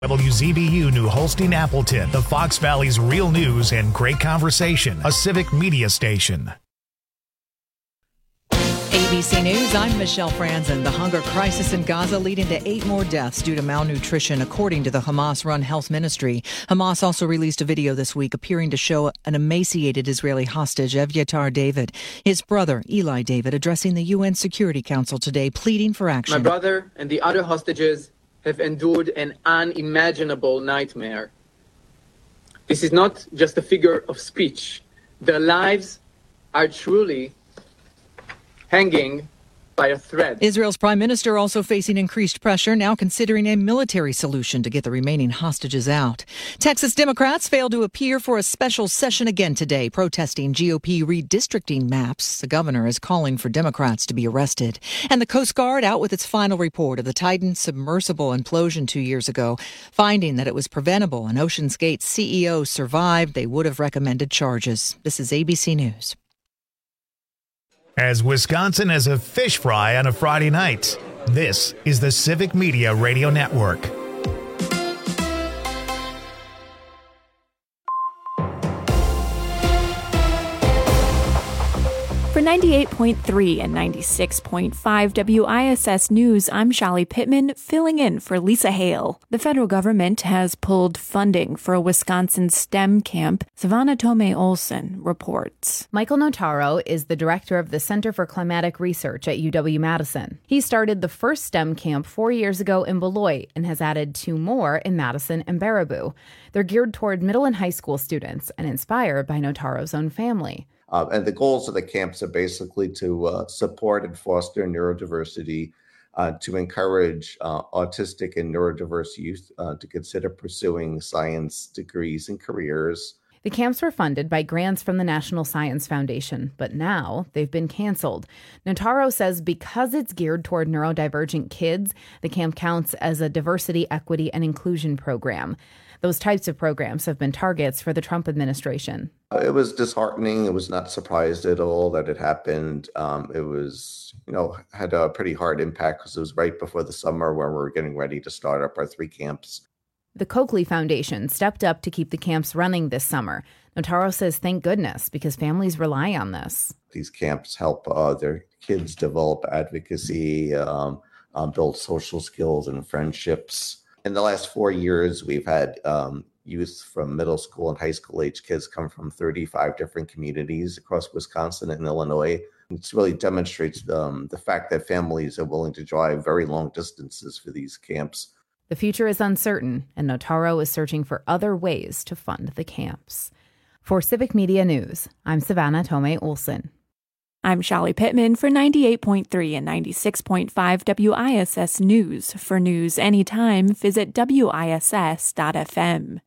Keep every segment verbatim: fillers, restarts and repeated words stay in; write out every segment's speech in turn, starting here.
W Z B U New Holstein Appleton, the Fox Valley's real news and great conversation, a civic media station. A B C News, I'm Michelle Franzen. The hunger crisis in Gaza leading to eight more deaths due to malnutrition, according to the Hamas-run health ministry. Hamas also released a video this week appearing to show an emaciated Israeli hostage, Evyatar David. His brother, Eli David, addressing the U N Security Council today, pleading for action. My brother and the other hostages have endured an unimaginable nightmare. This is not just a figure of speech. Their lives are truly hanging by a thread. Israel's prime minister also facing increased pressure, now considering a military solution to get the remaining hostages out. Texas Democrats failed to appear for a special session again today, protesting G O P redistricting maps. The governor is calling for Democrats to be arrested. And the Coast Guard out with its final report of the Titan submersible implosion two years ago, finding that it was preventable and Ocean's Gate's C E O survived. They would have recommended charges. This is A B C News. As Wisconsin as a fish fry on a Friday night, this is the Civic Media Radio Network. For ninety-eight point three and ninety-six point five W I S S News, I'm Shali Pittman, filling in for Lisa Hale. The federal government has pulled funding for a Wisconsin STEM camp. Savannah Tomei Olson reports. Michael Notaro is the director of the Center for Climatic Research at U W-Madison. He started the first STEM camp four years ago in Beloit and has added two more in Madison and Baraboo. They're geared toward middle and high school students and inspired by Notaro's own family. Uh, and the goals of the camps are basically to uh, support and foster neurodiversity, uh, to encourage uh, autistic and neurodiverse youth uh, to consider pursuing science degrees and careers. The camps were funded by grants from the National Science Foundation, but now they've been canceled. Notaro says because it's geared toward neurodivergent kids, the camp counts as a diversity, equity, and inclusion program. Those types of programs have been targets for the Trump administration. It was disheartening. It was not surprised at all that it happened. Um, it was, you know, had a pretty hard impact because it was right before the summer where we were getting ready to start up our three camps. The Coakley Foundation stepped up to keep the camps running this summer. Notaro says thank goodness because families rely on this. These camps help uh, their kids develop advocacy, um, um, build social skills and friendships. In the last four years, we've had um, youth from middle school and high school age kids come from thirty-five different communities across Wisconsin and Illinois. It really demonstrates um, the fact that families are willing to drive very long distances for these camps. The future is uncertain, and Notaro is searching for other ways to fund the camps. For Civic Media News, I'm Savannah Tomei Olson. I'm Shali Pittman for ninety-eight point three and ninety-six point five W I S S News. For news anytime, visit W I S S dot F M.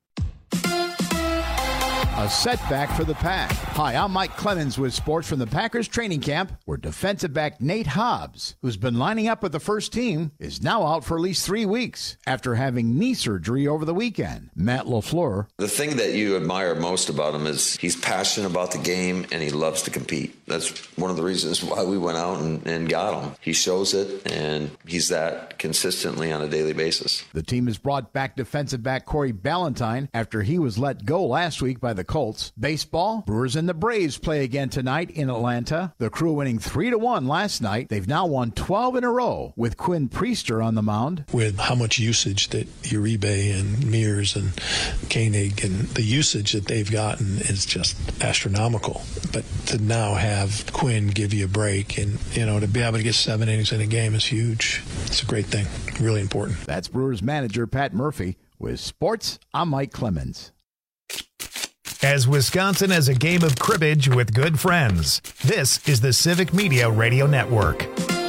A setback for the Pack. Hi, I'm Mike Clemens with sports from the Packers training camp, where defensive back Nate Hobbs, who's been lining up with the first team, is now out for at least three weeks after having knee surgery over the weekend. Matt LaFleur. The thing that you admire most about him is he's passionate about the game and he loves to compete. That's one of the reasons why we went out and, and got him. He shows it, and he's that consistently on a daily basis. The team has brought back defensive back Corey Ballantyne after he was let go last week by the Colts. Baseball, Brewers and the Braves play again tonight in Atlanta. The Crew winning three to one last night. They've now won twelve in a row with Quinn Priester on the mound. With how much usage that Uribe and Mears and Koenig and the usage that they've gotten is just astronomical. But to now have Quinn give you a break and, you know, to be able to get seven innings in a game is huge. It's a great thing. Really important. That's Brewers manager Pat Murphy. With sports, I'm Mike Clemens. As Wisconsin as a game of cribbage with good friends, this is the Civic Media Radio Network.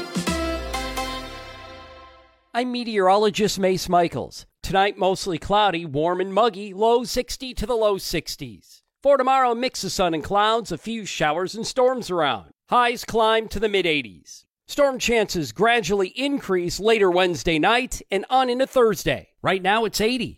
I'm meteorologist Mace Michaels. Tonight, mostly cloudy, warm and muggy, low sixty to the low sixties. For tomorrow, a mix of sun and clouds, a few showers and storms around. Highs climb to the mid-eighties. Storm chances gradually increase later Wednesday night and on into Thursday. Right now, it's eighty.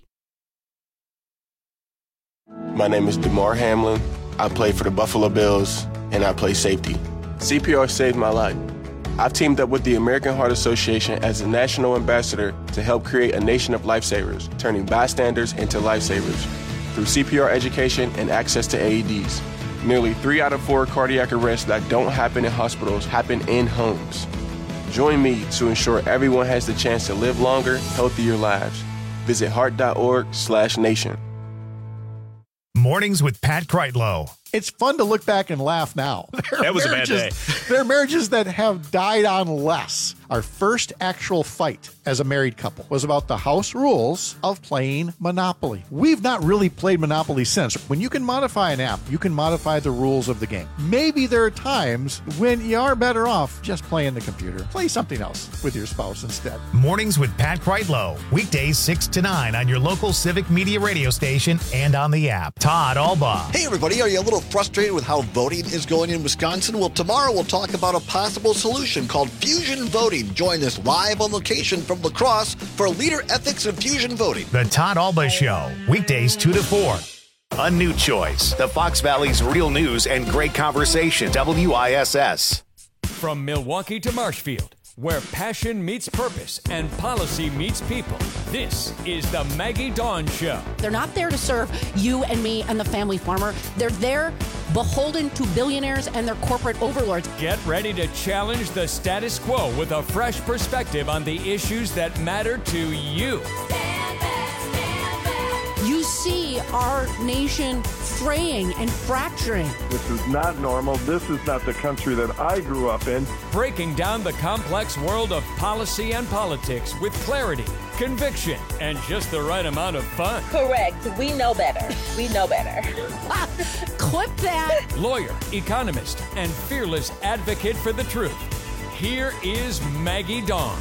My name is DeMar Hamlin. I play for the Buffalo Bills, and I play safety. C P R saved my life. I've teamed up with the American Heart Association as a national ambassador to help create a nation of lifesavers, turning bystanders into lifesavers through C P R education and access to A E Ds. Nearly three out of four cardiac arrests that don't happen in hospitals happen in homes. Join me to ensure everyone has the chance to live longer, healthier lives. Visit heart.org slash nation. Mornings with Pat Kreitlow. It's fun to look back and laugh now. That was a bad day. There are marriages that have died on less. Our first actual fight as a married couple was about the house rules of playing Monopoly. We've not really played Monopoly since. When you can modify an app, you can modify the rules of the game. Maybe there are times when you are better off just playing the computer. Play something else with your spouse instead. Mornings with Pat Kreitlow. Weekdays six to nine on your local Civic Media radio station and on the app. Todd Alba. Hey, everybody. Are you a little frustrated with how voting is going in Wisconsin? Well, tomorrow we'll talk about a possible solution called fusion voting. Join us live on location from La Crosse for Leader Ethics and Fusion Voting. The Todd Alba Show. Weekdays two to four. A new choice. The Fox Valley's real news and great conversation. W I S S. From Milwaukee to Marshfield, where passion meets purpose and policy meets people. This is the Maggie Dawn Show. They're not there to serve you and me and the family farmer. They're there beholden to billionaires and their corporate overlords. Get ready to challenge the status quo with a fresh perspective on the issues that matter to you. Stand back, stand back. You see our nation fraying and fracturing. This is not normal. This is not the country that I grew up in. Breaking down the complex world of policy and politics with clarity, conviction, and just the right amount of fun. Correct. We know better. We know better. Clip that. Lawyer, economist, and fearless advocate for the truth. Here is Maggie Dawn.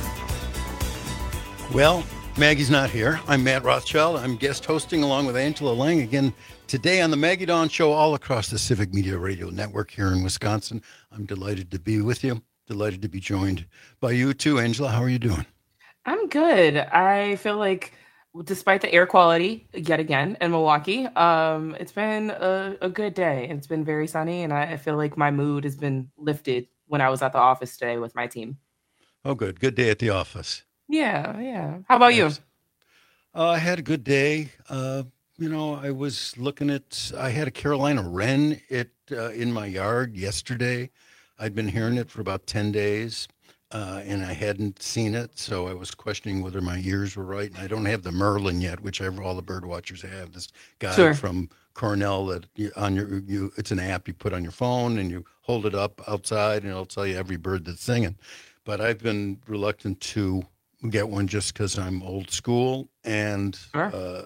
Well, Maggie's not here. I'm Matt Rothschild. I'm guest hosting along with Angela Lang again today on the Maggie Dawn Show all across the Civic Media Radio Network here in Wisconsin. I'm delighted to be with you. Delighted to be joined by you too. Angela, how are you doing? I'm good. I feel like despite the air quality yet again in Milwaukee, um, it's been a, a good day. It's been very sunny, and I, I feel like my mood has been lifted when I was at the office today with my team. Oh, good. Good day at the office. Yeah, yeah. How about yes. you? Uh, I had a good day. Uh, you know, I was looking at, I had a Carolina wren it, uh, in my yard yesterday. I'd been hearing it for about ten days, uh, and I hadn't seen it, so I was questioning whether my ears were right. And I don't have the Merlin yet, which all the bird watchers have. This guy sure. from Cornell that you, on your, you, it's an app you put on your phone, and you hold it up outside, and it'll tell you every bird that's singing. But I've been reluctant to get one just because I'm old school, and sure. uh,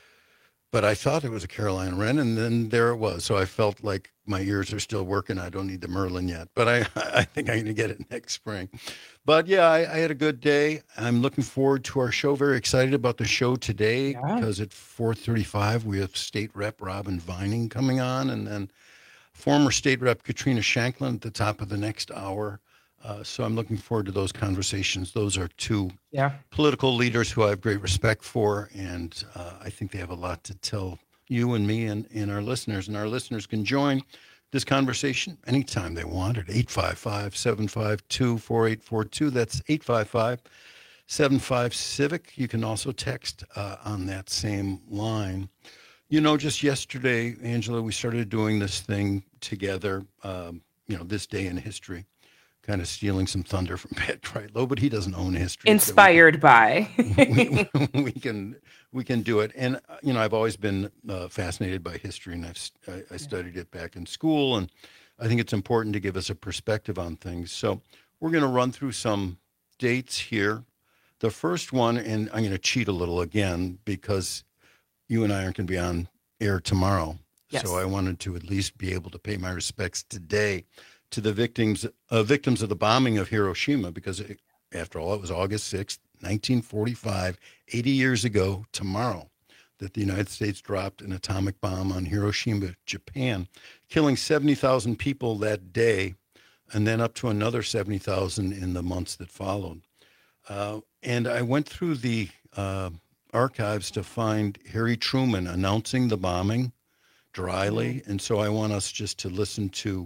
but I thought it was a Carolina wren, and then there it was. So I felt like my ears are still working. I don't need the Merlin yet, but I I think I'm going to get it next spring. But yeah, I, I had a good day. I'm looking forward to our show. Very excited about the show today yeah. because at four thirty-five we have State Rep Robin Vining coming on, and then former State Rep Katrina Shanklin at the top of the next hour. Uh, so I'm looking forward to those conversations. Those are two yeah. political leaders who I have great respect for, and uh, I think they have a lot to tell you and me and, and our listeners. And our listeners can join this conversation anytime they want at eight five five, seven five two, four eight four two. That's eight five five, seven five, CIVIC. You can also text uh, on that same line. You know, just yesterday, Angela, we started doing this thing together, um, you know, this day in history. Kind of stealing some thunder from Pat Kreitlow, but he doesn't own history. Inspired so by. we, we can we can do it. And, you know, I've always been uh, fascinated by history, and I've, I, I studied it back in school, and I think it's important to give us a perspective on things. So we're going to run through some dates here. The first one, and I'm going to cheat a little again because you and I aren't going to be on air tomorrow. Yes. So I wanted to at least be able to pay my respects today to the victims uh, victims of the bombing of Hiroshima, because it, after all, it was August sixth, nineteen forty-five, eighty years ago tomorrow, that the United States dropped an atomic bomb on Hiroshima, Japan, killing seventy thousand people that day, and then up to another seventy thousand in the months that followed. Uh, and I went through the uh, archives to find Harry Truman announcing the bombing dryly, and so I want us just to listen to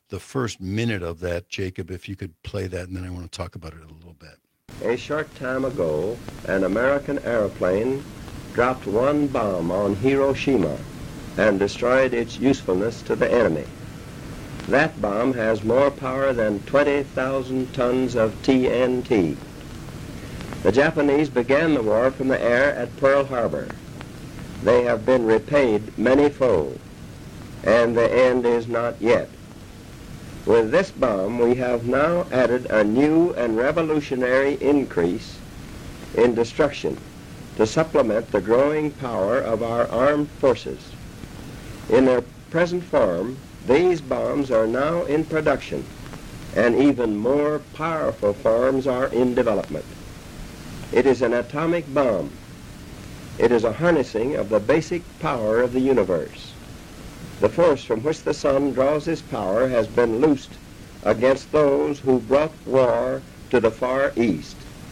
the first minute of that. Jacob, if you could play that, and then I want to talk about it a little bit. A short time ago, an American airplane dropped one bomb on Hiroshima and destroyed its usefulness to the enemy. That bomb has more power than twenty thousand tons of T N T. The Japanese began the war from the air at Pearl Harbor. They have been repaid many-fold, and the end is not yet. With this bomb, we have now added a new and revolutionary increase in destruction to supplement the growing power of our armed forces. In their present form, these bombs are now in production, and even more powerful forms are in development. It is an atomic bomb. It is a harnessing of the basic power of the universe. The force from which the sun draws his power has been loosed against those who brought war to the Far East.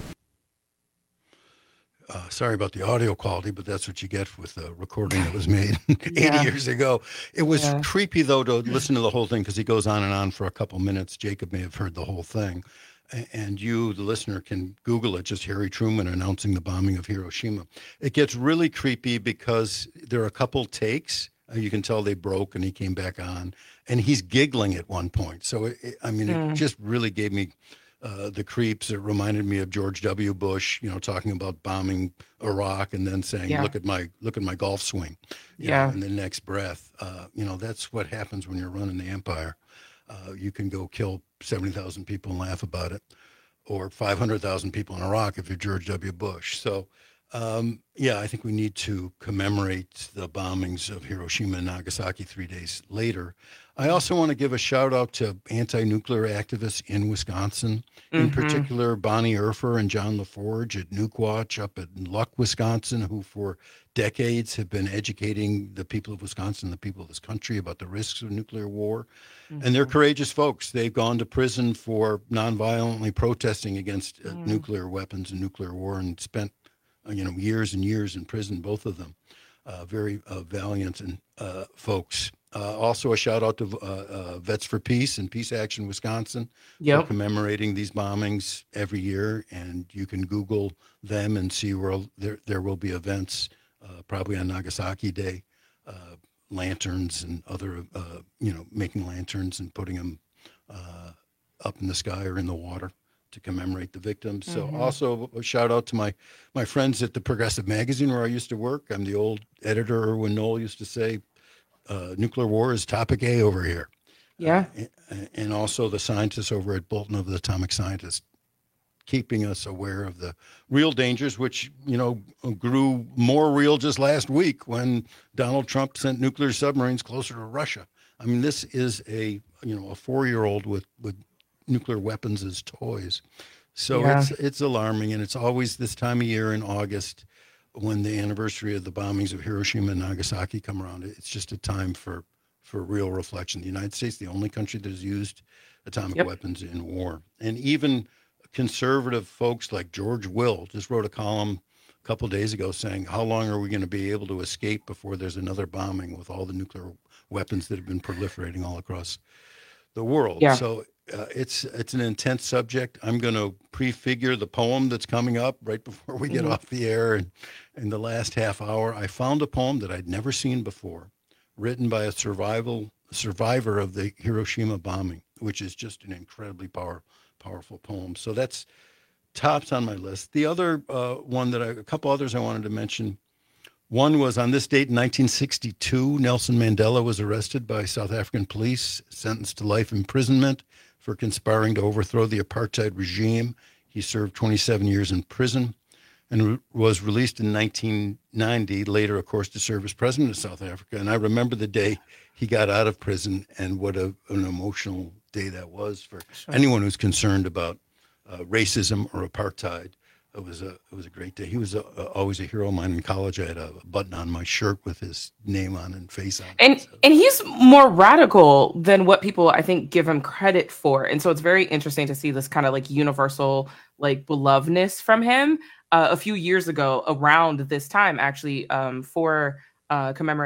Uh, sorry about the audio quality, but that's what you get with the recording that was made eighty Yeah. years ago. It was Yeah. creepy, though, to listen to the whole thing because he goes on and on for a couple minutes. Jacob may have heard the whole thing. A- And you, the listener, can Google it, just Harry Truman announcing the bombing of Hiroshima. It gets really creepy because there are a couple takes. Uh, You can tell they broke and he came back on. And he's giggling at one point. So, it, it- I mean, it Mm. just really gave me uh, the creeps. It reminded me of George W. Bush, you know, talking about bombing Iraq and then saying, Yeah. look at my look at my golf swing. You Yeah. know, in the next breath. Uh, you know, that's what happens when you're running the empire. Uh, you can go kill seventy thousand people and laugh about it, or five hundred thousand people in Iraq if you're George W. Bush. So, um, yeah, I think we need to commemorate the bombings of Hiroshima and Nagasaki three days later. I also want to give a shout out to anti-nuclear activists in Wisconsin, in Mhm. particular Bonnie Erfer and John LaForge at Nuke Watch up at Luck, Wisconsin, who for decades have been educating the people of Wisconsin, the people of this country, about the risks of nuclear war. And they're courageous folks. They've gone to prison for nonviolently protesting against uh, Mm. nuclear weapons and nuclear war, and spent, uh, you know, years and years in prison, both of them. Uh, very uh, valiant and uh, folks. Uh, also, a shout out to uh, uh, Vets for Peace and Peace Action Wisconsin Yep. for commemorating these bombings every year. And you can Google them and see where there there will be events, uh, probably on Nagasaki Day, uh, lanterns and other, uh, you know, making lanterns and putting them uh, up in the sky or in the water to commemorate the victims. So Mhm. also a shout out to my my friends at the Progressive Magazine where I used to work. I'm the old editor. Erwin Knoll used to say, uh, nuclear war is topic A over here. Yeah. Uh, and also the scientists over at Bolton of the Atomic Scientists, keeping us aware of the real dangers, which, you know, grew more real just last week when Donald Trump sent nuclear submarines closer to Russia. I mean, this is a, you know, a four-year-old with, with nuclear weapons as toys. So Yeah. it's it's alarming, and it's always this time of year in August when the anniversary of the bombings of Hiroshima and Nagasaki come around. It's just a time for, for real reflection. The United States, the only country that has used atomic Yep. weapons in war. And even conservative folks like George Will just wrote a column a couple days ago saying, how long are we going to be able to escape before there's another bombing with all the nuclear weapons that have been proliferating all across the world? Yeah. So uh, it's it's an intense subject. I'm going to prefigure the poem that's coming up right before we get Mhm. off the air. And in the last half hour, I found a poem that I'd never seen before, written by a survival survivor of the Hiroshima bombing, which is just an incredibly power, powerful poem. So that's tops on my list. The other uh, one that I, a couple others I wanted to mention. One was on this date in nineteen sixty-two, Nelson Mandela was arrested by South African police, sentenced to life imprisonment for conspiring to overthrow the apartheid regime. He served twenty-seven years in prison and re- was released in nineteen ninety, later, of course, to serve as president of South Africa. And I remember the day he got out of prison and what a, an emotional day that was for Sure. anyone who's concerned about uh, racism or apartheid. It was a it was a great day. He was a, a, always a hero of mine in college. I had a button on my shirt with his name on and face on it. And and he's more radical than what people I think give him credit for. And so it's very interesting to see this kind of like universal like belovedness from him. Uh, a few years ago, around this time, actually, um, for uh, commemorating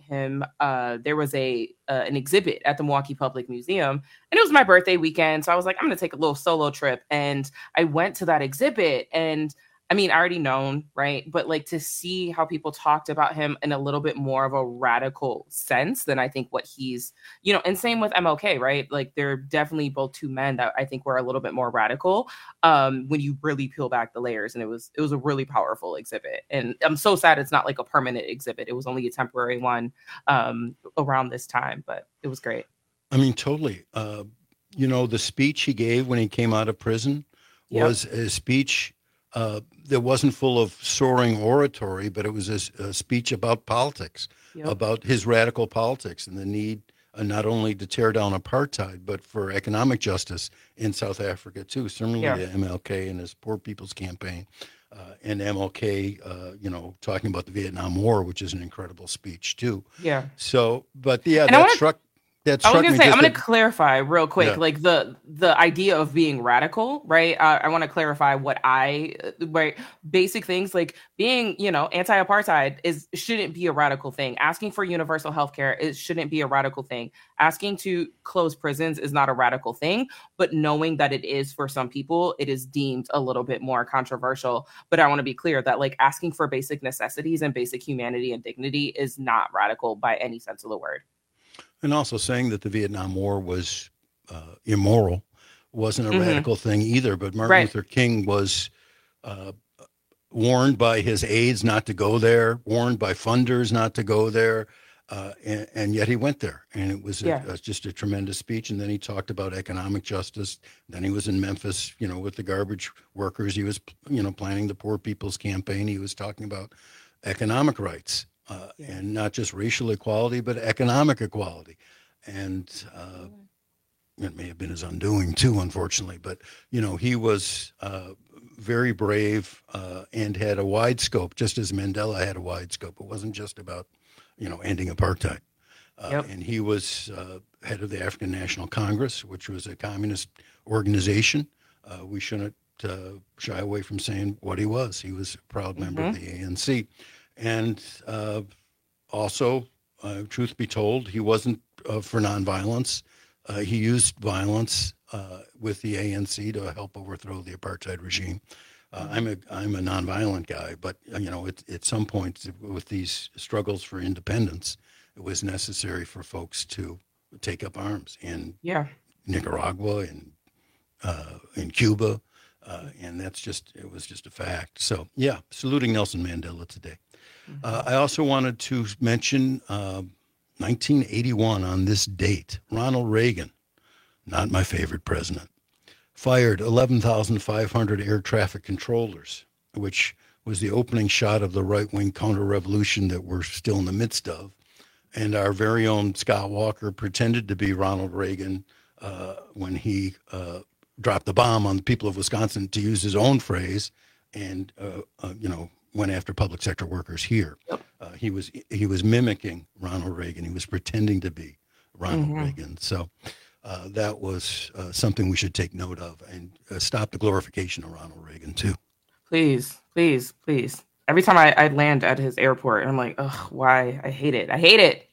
him, uh, there was a uh, an exhibit at the Milwaukee Public Museum, and it was my birthday weekend. So I was like, I'm going to take a little solo trip. And I went to that exhibit, and I mean, I already known, right? But like to see how people talked about him in a little bit more of a radical sense than I think what he's, you know, and same with M L K, right? Like they're definitely both two men that I think were a little bit more radical um, when you really peel back the layers. And it was, it was a really powerful exhibit. And I'm so sad it's not like a permanent exhibit. It was only a temporary one um, around this time, but it was great. I mean, totally. Uh, you know, the speech he gave when he came out of prison was yep. a speech Uh, that wasn't full of soaring oratory, but it was a, a speech about politics, yep. about his radical politics and the need uh, not only to tear down apartheid, but for economic justice in South Africa, too. Similarly yeah. to M L K and his Poor People's Campaign. Uh, and M L K, uh, you know, talking about the Vietnam War, which is an incredible speech, too. Yeah. So, but yeah, and that wanna- struck... That I was going to say, I'm going to to clarify real quick, yeah. like the the idea of being radical, right? Uh, I want to clarify what I, right? Basic things like being, you know, anti-apartheid is shouldn't be a radical thing. Asking for universal healthcare is shouldn't be a radical thing. Asking to close prisons is not a radical thing, but knowing that it is for some people, it is deemed a little bit more controversial. But I want to be clear that like asking for basic necessities and basic humanity and dignity is not radical by any sense of the word. And also saying that the Vietnam War was uh, immoral wasn't a mm-hmm. radical thing either. But Martin right. Luther King was uh, warned by his aides not to go there, warned by funders not to go there, uh, and, and yet he went there. And it was a, yeah. a, just a tremendous speech. And then he talked about economic justice. Then he was in Memphis, you know, with the garbage workers. He was, you know, planning the Poor People's Campaign. He was talking about economic rights. Uh, yeah. And not just racial equality, but economic equality. And uh, it may have been his undoing, too, unfortunately. But, you know, he was uh, very brave uh, and had a wide scope, just as Mandela had a wide scope. It wasn't just about, you know, ending apartheid. Uh, yep. And he was uh, head of the African National Congress, which was a communist organization. Uh, we shouldn't uh, shy away from saying what he was. He was a proud member mm-hmm. of the A N C. And uh, also, uh, truth be told, he wasn't uh, for nonviolence. Uh, he used violence uh, with the A N C to help overthrow the apartheid regime. Uh, I'm a I'm a nonviolent guy, but you know, it, at some point with these struggles for independence, it was necessary for folks to take up arms in yeah. Nicaragua and uh, in Cuba, uh, and that's just it was just a fact. So yeah, saluting Nelson Mandela today. Uh, I also wanted to mention uh, nineteen eighty-one on this date. Ronald Reagan, not my favorite president, fired eleven thousand five hundred air traffic controllers, which was the opening shot of the right-wing counter-revolution that we're still in the midst of. And our very own Scott Walker pretended to be Ronald Reagan uh, when he uh, dropped the bomb on the people of Wisconsin, to use his own phrase, and, uh, uh, you know, went after public sector workers here. Yep. Uh, he was he was mimicking Ronald Reagan. He was pretending to be Ronald mm-hmm. Reagan. So uh, that was uh, something we should take note of, and uh, stop the glorification of Ronald Reagan too. Please, please, please. Every time I, I land at his airport, I'm like, ugh, why? I hate it. I hate it.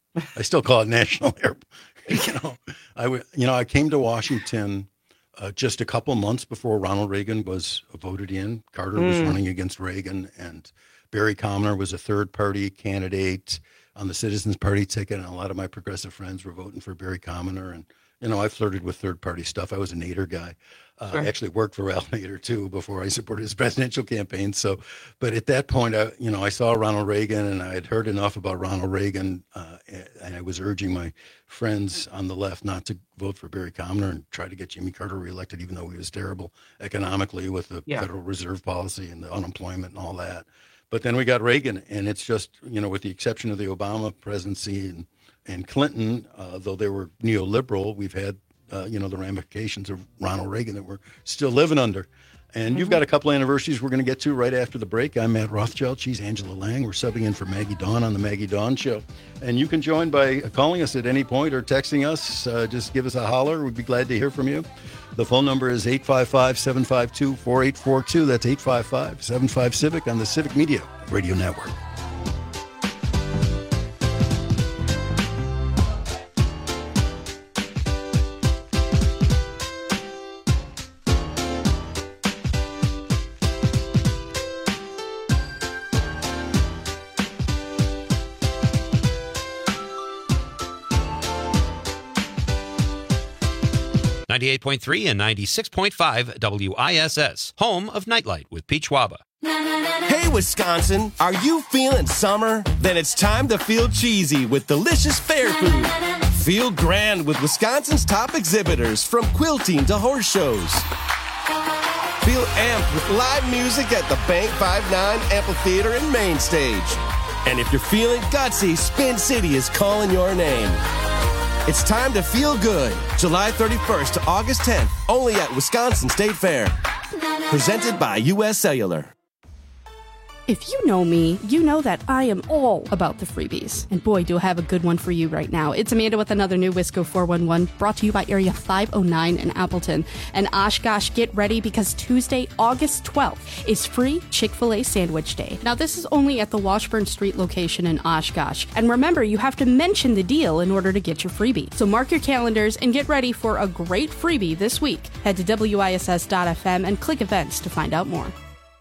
I still call it National Airport. you know, I w- you know I came to Washington Uh, just a couple months before Ronald Reagan was voted in. Carter mm. was running against Reagan, and Barry Commoner was a third-party candidate on the Citizens Party ticket, and a lot of my progressive friends were voting for Barry Commoner. And, you know, I flirted with third-party stuff. I was a Nader guy. Uh, sure. I actually worked for Ralph Nader, too, before I supported his presidential campaign. So, but at that point, I, you know, I saw Ronald Reagan, and I had heard enough about Ronald Reagan, uh, and I was urging my friends on the left not to vote for Barry Commoner and try to get Jimmy Carter reelected, even though he was terrible economically with the yeah. Federal Reserve policy and the unemployment and all that. But then we got Reagan, and it's just, you know, with the exception of the Obama presidency and, and Clinton, uh, though they were neoliberal, we've had, uh, you know, the ramifications of Ronald Reagan that we're still living under. And mm-hmm. you've got a couple of anniversaries we're going to get to right after the break. I'm Matt Rothschild. She's Angela Lang. We're subbing in for Maggie Dawn on the Maggie Dawn Show. And you can join by calling us at any point or texting us. Uh, just give us a holler. We'd be glad to hear from you. The phone number is eight five five, seven five two, four eight four two. That's eight five five, seven five, CIVIC on the Civic Media Radio Network. ninety-eight point three and ninety-six point five W I S S, home of Nightlight with Peach Waba. Hey, Wisconsin, are you feeling summer? Then it's time to feel cheesy with delicious fair food. Feel grand with Wisconsin's top exhibitors, from quilting to horse shows. Feel amped with live music at the Bank five nine Amphitheater and Main Stage. And if you're feeling gutsy, Spin City is calling your name. It's time to feel good. July thirty-first to August tenth, only at Wisconsin State Fair. Presented by U S Cellular. If you know me, you know that I am all about the freebies. And boy, do I have a good one for you right now. It's Amanda with another new Wisco four one one, brought to you by Area five oh nine in Appleton. And Oshkosh, get ready, because Tuesday, August twelfth is free Chick-fil-A Sandwich Day. Now, this is only at the Washburn Street location in Oshkosh. And remember, you have to mention the deal in order to get your freebie. So mark your calendars and get ready for a great freebie this week. Head to W I S S dot F M and click events to find out more.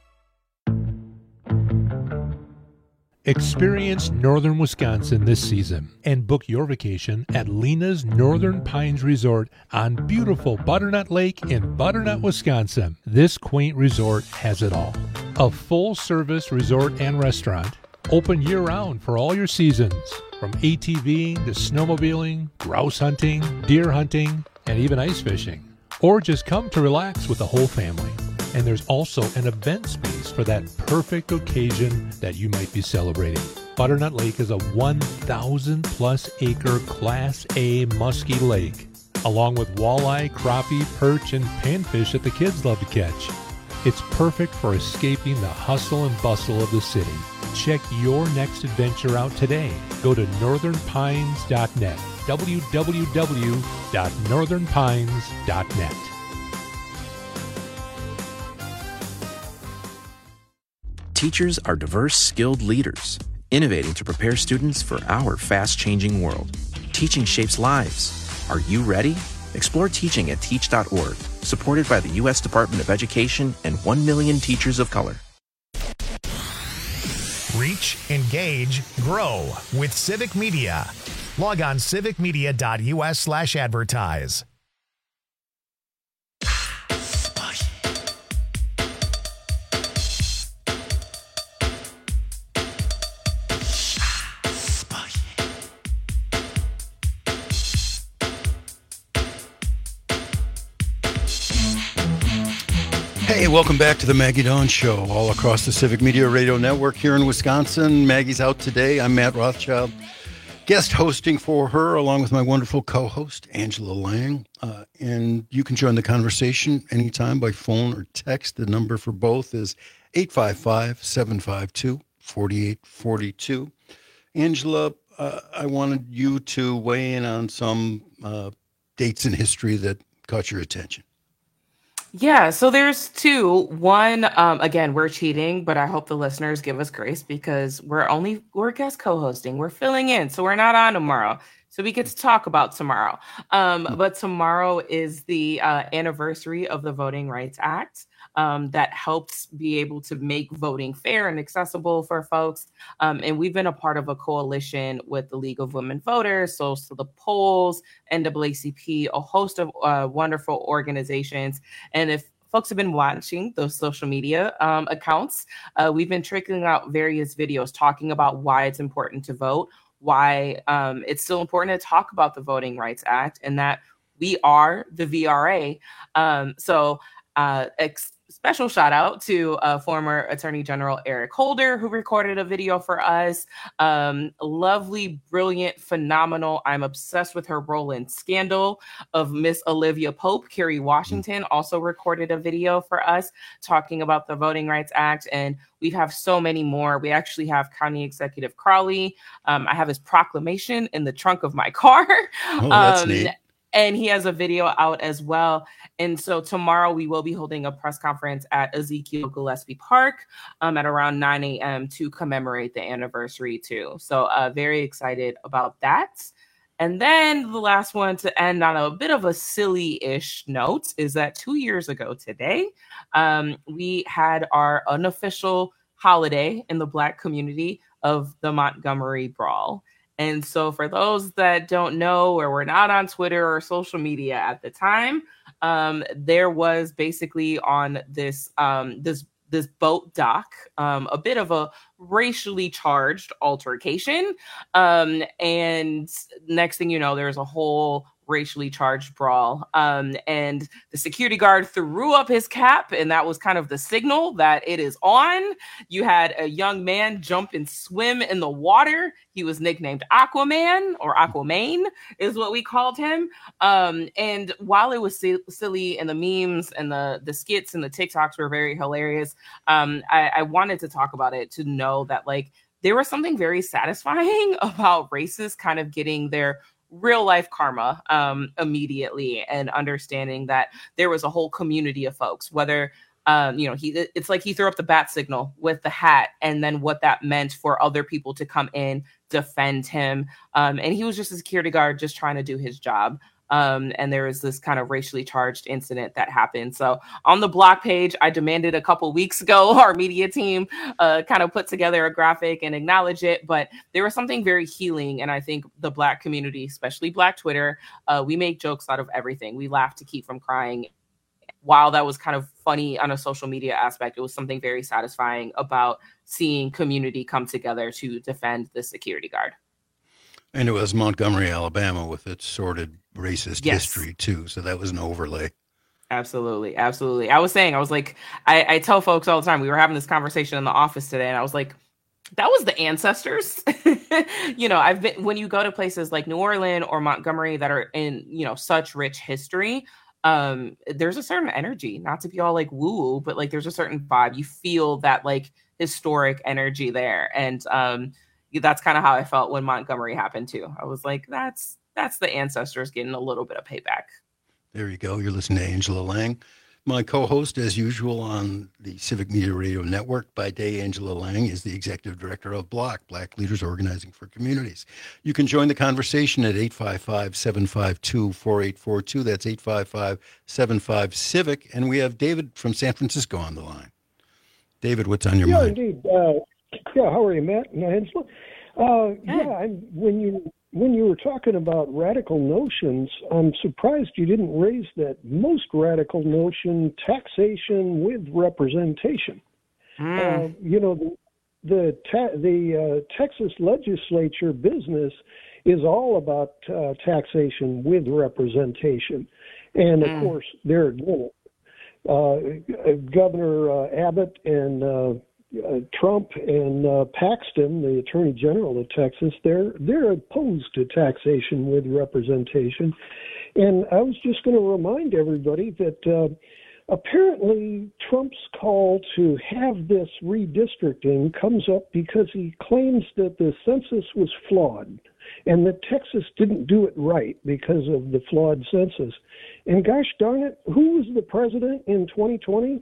Experience northern Wisconsin this season and book your vacation at Lena's Northern Pines Resort on beautiful Butternut Lake in Butternut, Wisconsin. This quaint resort has it all. A full-service resort and restaurant, open year-round for all your seasons, from ATVing to snowmobiling, grouse hunting, deer hunting, and even ice fishing. Or just come to relax with the whole family. And there's also an event space for that perfect occasion that you might be celebrating. Butternut Lake is a one thousand plus acre Class A musky lake, along with walleye, crappie, perch, and panfish that the kids love to catch. It's perfect for escaping the hustle and bustle of the city. Check your next adventure out today. Go to northern pines dot net, w w w dot northern pines dot net. Teachers are diverse, skilled leaders, innovating to prepare students for our fast-changing world. Teaching shapes lives. Are you ready? Explore teaching at teach dot org, supported by the U S Department of Education and one million teachers of color. Reach, engage, grow with Civic Media. Log on civic media dot u s slash advertise. Hey, welcome back to the Maggie Dawn Show, all across the Civic Media Radio Network here in Wisconsin. Maggie's out today. I'm Matt Rothschild, guest hosting for her, along with my wonderful co-host, Angela Lang. Uh, and you can join the conversation anytime by phone or text. The number for both is eight five five, seven five two, four eight four two. Angela, uh, I wanted you to weigh in on some uh, dates in history that caught your attention. Yeah, so there's two. One, um, again, we're cheating, but I hope the listeners give us grace because we're only we're guest co-hosting. We're filling in, so we're not on tomorrow. So we get to talk about tomorrow. Um, but tomorrow is the uh, anniversary of the Voting Rights Act. Um, that helps be able to make voting fair and accessible for folks. Um, and we've been a part of a coalition with the League of Women Voters, so, so the polls, N double A C P, a host of uh, wonderful organizations. And if folks have been watching those social media um, accounts, uh, we've been trickling out various videos talking about why it's important to vote, why um, it's still important to talk about the Voting Rights Act, and that we are the V R A. Um, so uh, ex- Special shout out to uh, former Attorney General Eric Holder, who recorded a video for us. Um, lovely, brilliant, phenomenal. I'm obsessed with her role in Scandal of Miss Olivia Pope. Kerry Washington also recorded a video for us talking about the Voting Rights Act. And we have so many more. We actually have County Executive Crowley. Um, I have his proclamation in the trunk of my car. Oh, that's um, neat. And he has a video out as well. And so tomorrow we will be holding a press conference at Ezekiel Gillespie Park um, at around nine a.m. to commemorate the anniversary too. So uh, very excited about that. And then the last one to end on a bit of a silly-ish note is that two years ago today, um, we had our unofficial holiday in the Black community of the Montgomery Brawl. And so for those that don't know or were not on Twitter or social media at the time, Um, there was basically on this um, this this boat dock um, a bit of a racially charged altercation, um, and next thing you know, there's a whole racially charged brawl. Um, and the security guard threw up his cap, and that was kind of the signal that it is on. You had a young man jump and swim in the water. He was nicknamed Aquaman, or Aquaman is what we called him. Um, and while it was si- silly and the memes and the, the skits and the TikToks were very hilarious, um, I, I wanted to talk about it to know that like there was something very satisfying about racists kind of getting their real life karma um, immediately, and understanding that there was a whole community of folks, whether, um, you know, he, it's like he threw up the bat signal with the hat, and then what that meant for other people to come in, defend him. Um, and he was just a security guard just trying to do his job. Um, and there was this kind of racially charged incident that happened. So on the block page, I demanded a couple weeks ago, our media team uh, kind of put together a graphic and acknowledge it. But there was something very healing. And I think the Black community, especially Black Twitter, uh, we make jokes out of everything. We laugh to keep from crying. While that was kind of funny on a social media aspect, it was something very satisfying about seeing community come together to defend the security guard. And it was Montgomery, Alabama, with its sordid racist Yes. history, too. So that was an overlay. Absolutely. Absolutely. I was saying, I was like, I, I tell folks all the time, we were having this conversation in the office today, and I was like, that was the ancestors. You know, I've been, when you go to places like New Orleans or Montgomery that are in, you know, such rich history, um, there's a certain energy, not to be all like woo, but like there's a certain vibe. You feel that like historic energy there. And um, that's kind of how I felt when Montgomery happened too. I was like, that's, that's the ancestors getting a little bit of payback. There you go. You're listening to Angela Lang, my co-host, as usual, on the Civic Media Radio Network. By day, Angela Lang is the executive director of BLOC, Black Leaders Organizing for Communities. You can join the conversation at eight five five, seven five two, four eight four two. That's eight five five, seven five, CIVIC. And we have David from San Francisco on the line. David, what's on your yeah, mind? Indeed. Uh, yeah, how are you, Matt and Angela? Uh, yeah, I'm, when you when you were talking about radical notions, I'm surprised you didn't raise that most radical notion, taxation with representation. Mm. Uh, you know, the the, ta- the uh, Texas legislature business is all about uh, taxation with representation, and of mm. course, there again, uh, Governor uh, Abbott and uh, Uh, Trump and uh, Paxton, the Attorney General of Texas, they're they're opposed to taxation with representation. And I was just going to remind everybody that uh, apparently Trump's call to have this redistricting comes up because he claims that the census was flawed and that Texas didn't do it right because of the flawed census. And gosh darn it, who was the president in twenty twenty?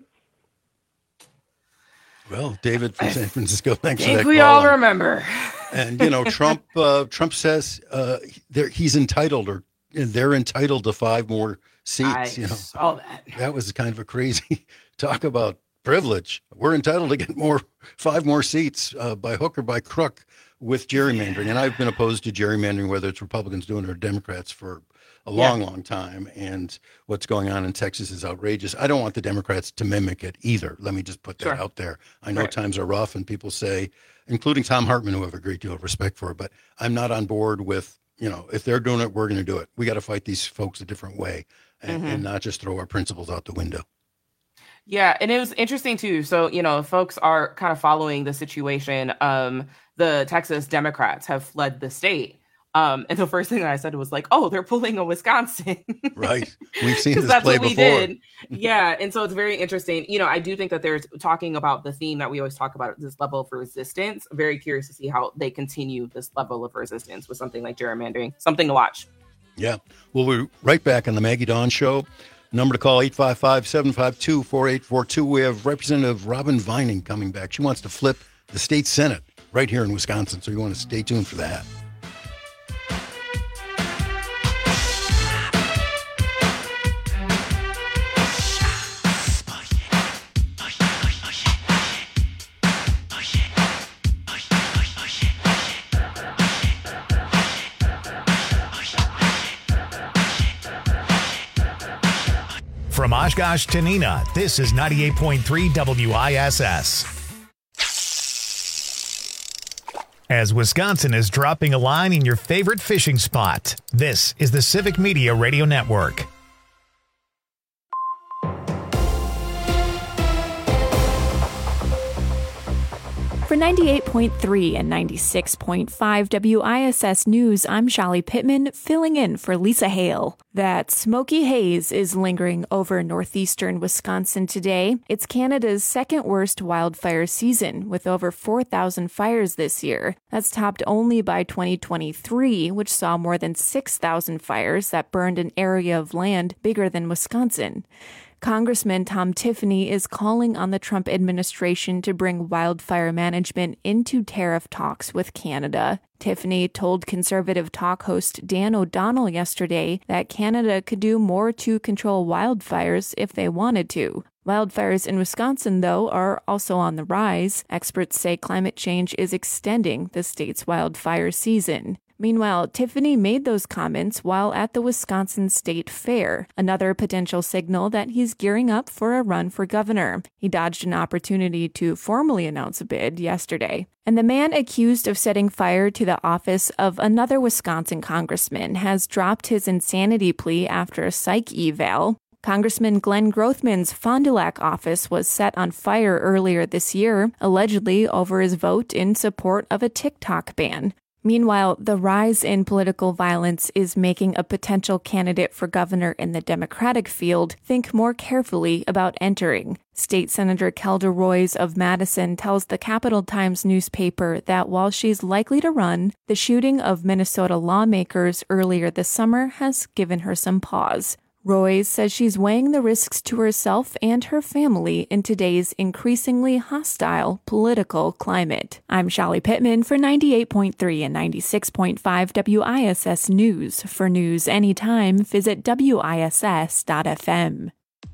Well, David from San Francisco, thanks I for that. think we call. all remember. And, you know, Trump uh, Trump says uh, he's entitled, or they're entitled to five more seats. I you know, saw that. That was kind of a crazy talk about privilege. We're entitled to get more, five more seats uh, by hook or by crook with gerrymandering. And I've been opposed to gerrymandering, whether it's Republicans doing it or Democrats, for a long, yeah. long time. And what's going on in Texas is outrageous. I don't want the Democrats to mimic it either. Let me just put that sure. out there. I know right. times are rough, and people say, including Tom Hartman, who I have a great deal of respect for, but I'm not on board with, you know, if they're doing it, we're going to do it. We got to fight these folks a different way and, mm-hmm. and not just throw our principles out the window. Yeah, and it was interesting too. So, you know, folks are kind of following the situation. Um, the Texas Democrats have fled the state. Um, and the first thing that I said was like, oh, they're pulling a Wisconsin. Right. We've seen this that's play what we before. Did. Yeah. And so it's very interesting. You know, I do think that there's talking about the theme that we always talk about, this level of resistance. I'm very curious to see how they continue this level of resistance with something like gerrymandering. Something to watch. Yeah. Well, we're right back on the Maggie Dawn Show. Number to call, eight five five, seven five two, four eight four two. We have Representative Robin Vining coming back. She wants to flip the state Senate right here in Wisconsin. So you want to stay tuned for that. Oshkosh to Neenah, this is ninety-eight point three W I S S. As Wisconsin is dropping a line in your favorite fishing spot, this is the Civic Media Radio Network. For ninety-eight point three and ninety-six point five W I S S News, I'm Shali Pittman, filling in for Lisa Hale. That smoky haze is lingering over northeastern Wisconsin today. It's Canada's second worst wildfire season, with over four thousand fires this year. That's topped only by twenty twenty-three, which saw more than six thousand fires that burned an area of land bigger than Wisconsin. Congressman Tom Tiffany is calling on the Trump administration to bring wildfire management into tariff talks with Canada. Tiffany told conservative talk host Dan O'Donnell yesterday that Canada could do more to control wildfires if they wanted to. Wildfires in Wisconsin, though, are also on the rise. Experts say climate change is extending the state's wildfire season. Meanwhile, Tiffany made those comments while at the Wisconsin State Fair, another potential signal that he's gearing up for a run for governor. He dodged an opportunity to formally announce a bid yesterday. And the man accused of setting fire to the office of another Wisconsin congressman has dropped his insanity plea after a psych eval. Congressman Glenn Grothman's Fond du Lac office was set on fire earlier this year, allegedly over his vote in support of a TikTok ban. Meanwhile, the rise in political violence is making a potential candidate for governor in the Democratic field think more carefully about entering. State Senator Kelda Roys of Madison tells the Capital Times newspaper that while she's likely to run, the shooting of Minnesota lawmakers earlier this summer has given her some pause. Roys says she's weighing the risks to herself and her family in today's increasingly hostile political climate. I'm Shali Pittman for ninety-eight point three and ninety-six point five W I S S News. For news anytime, visit W I S S dot F M.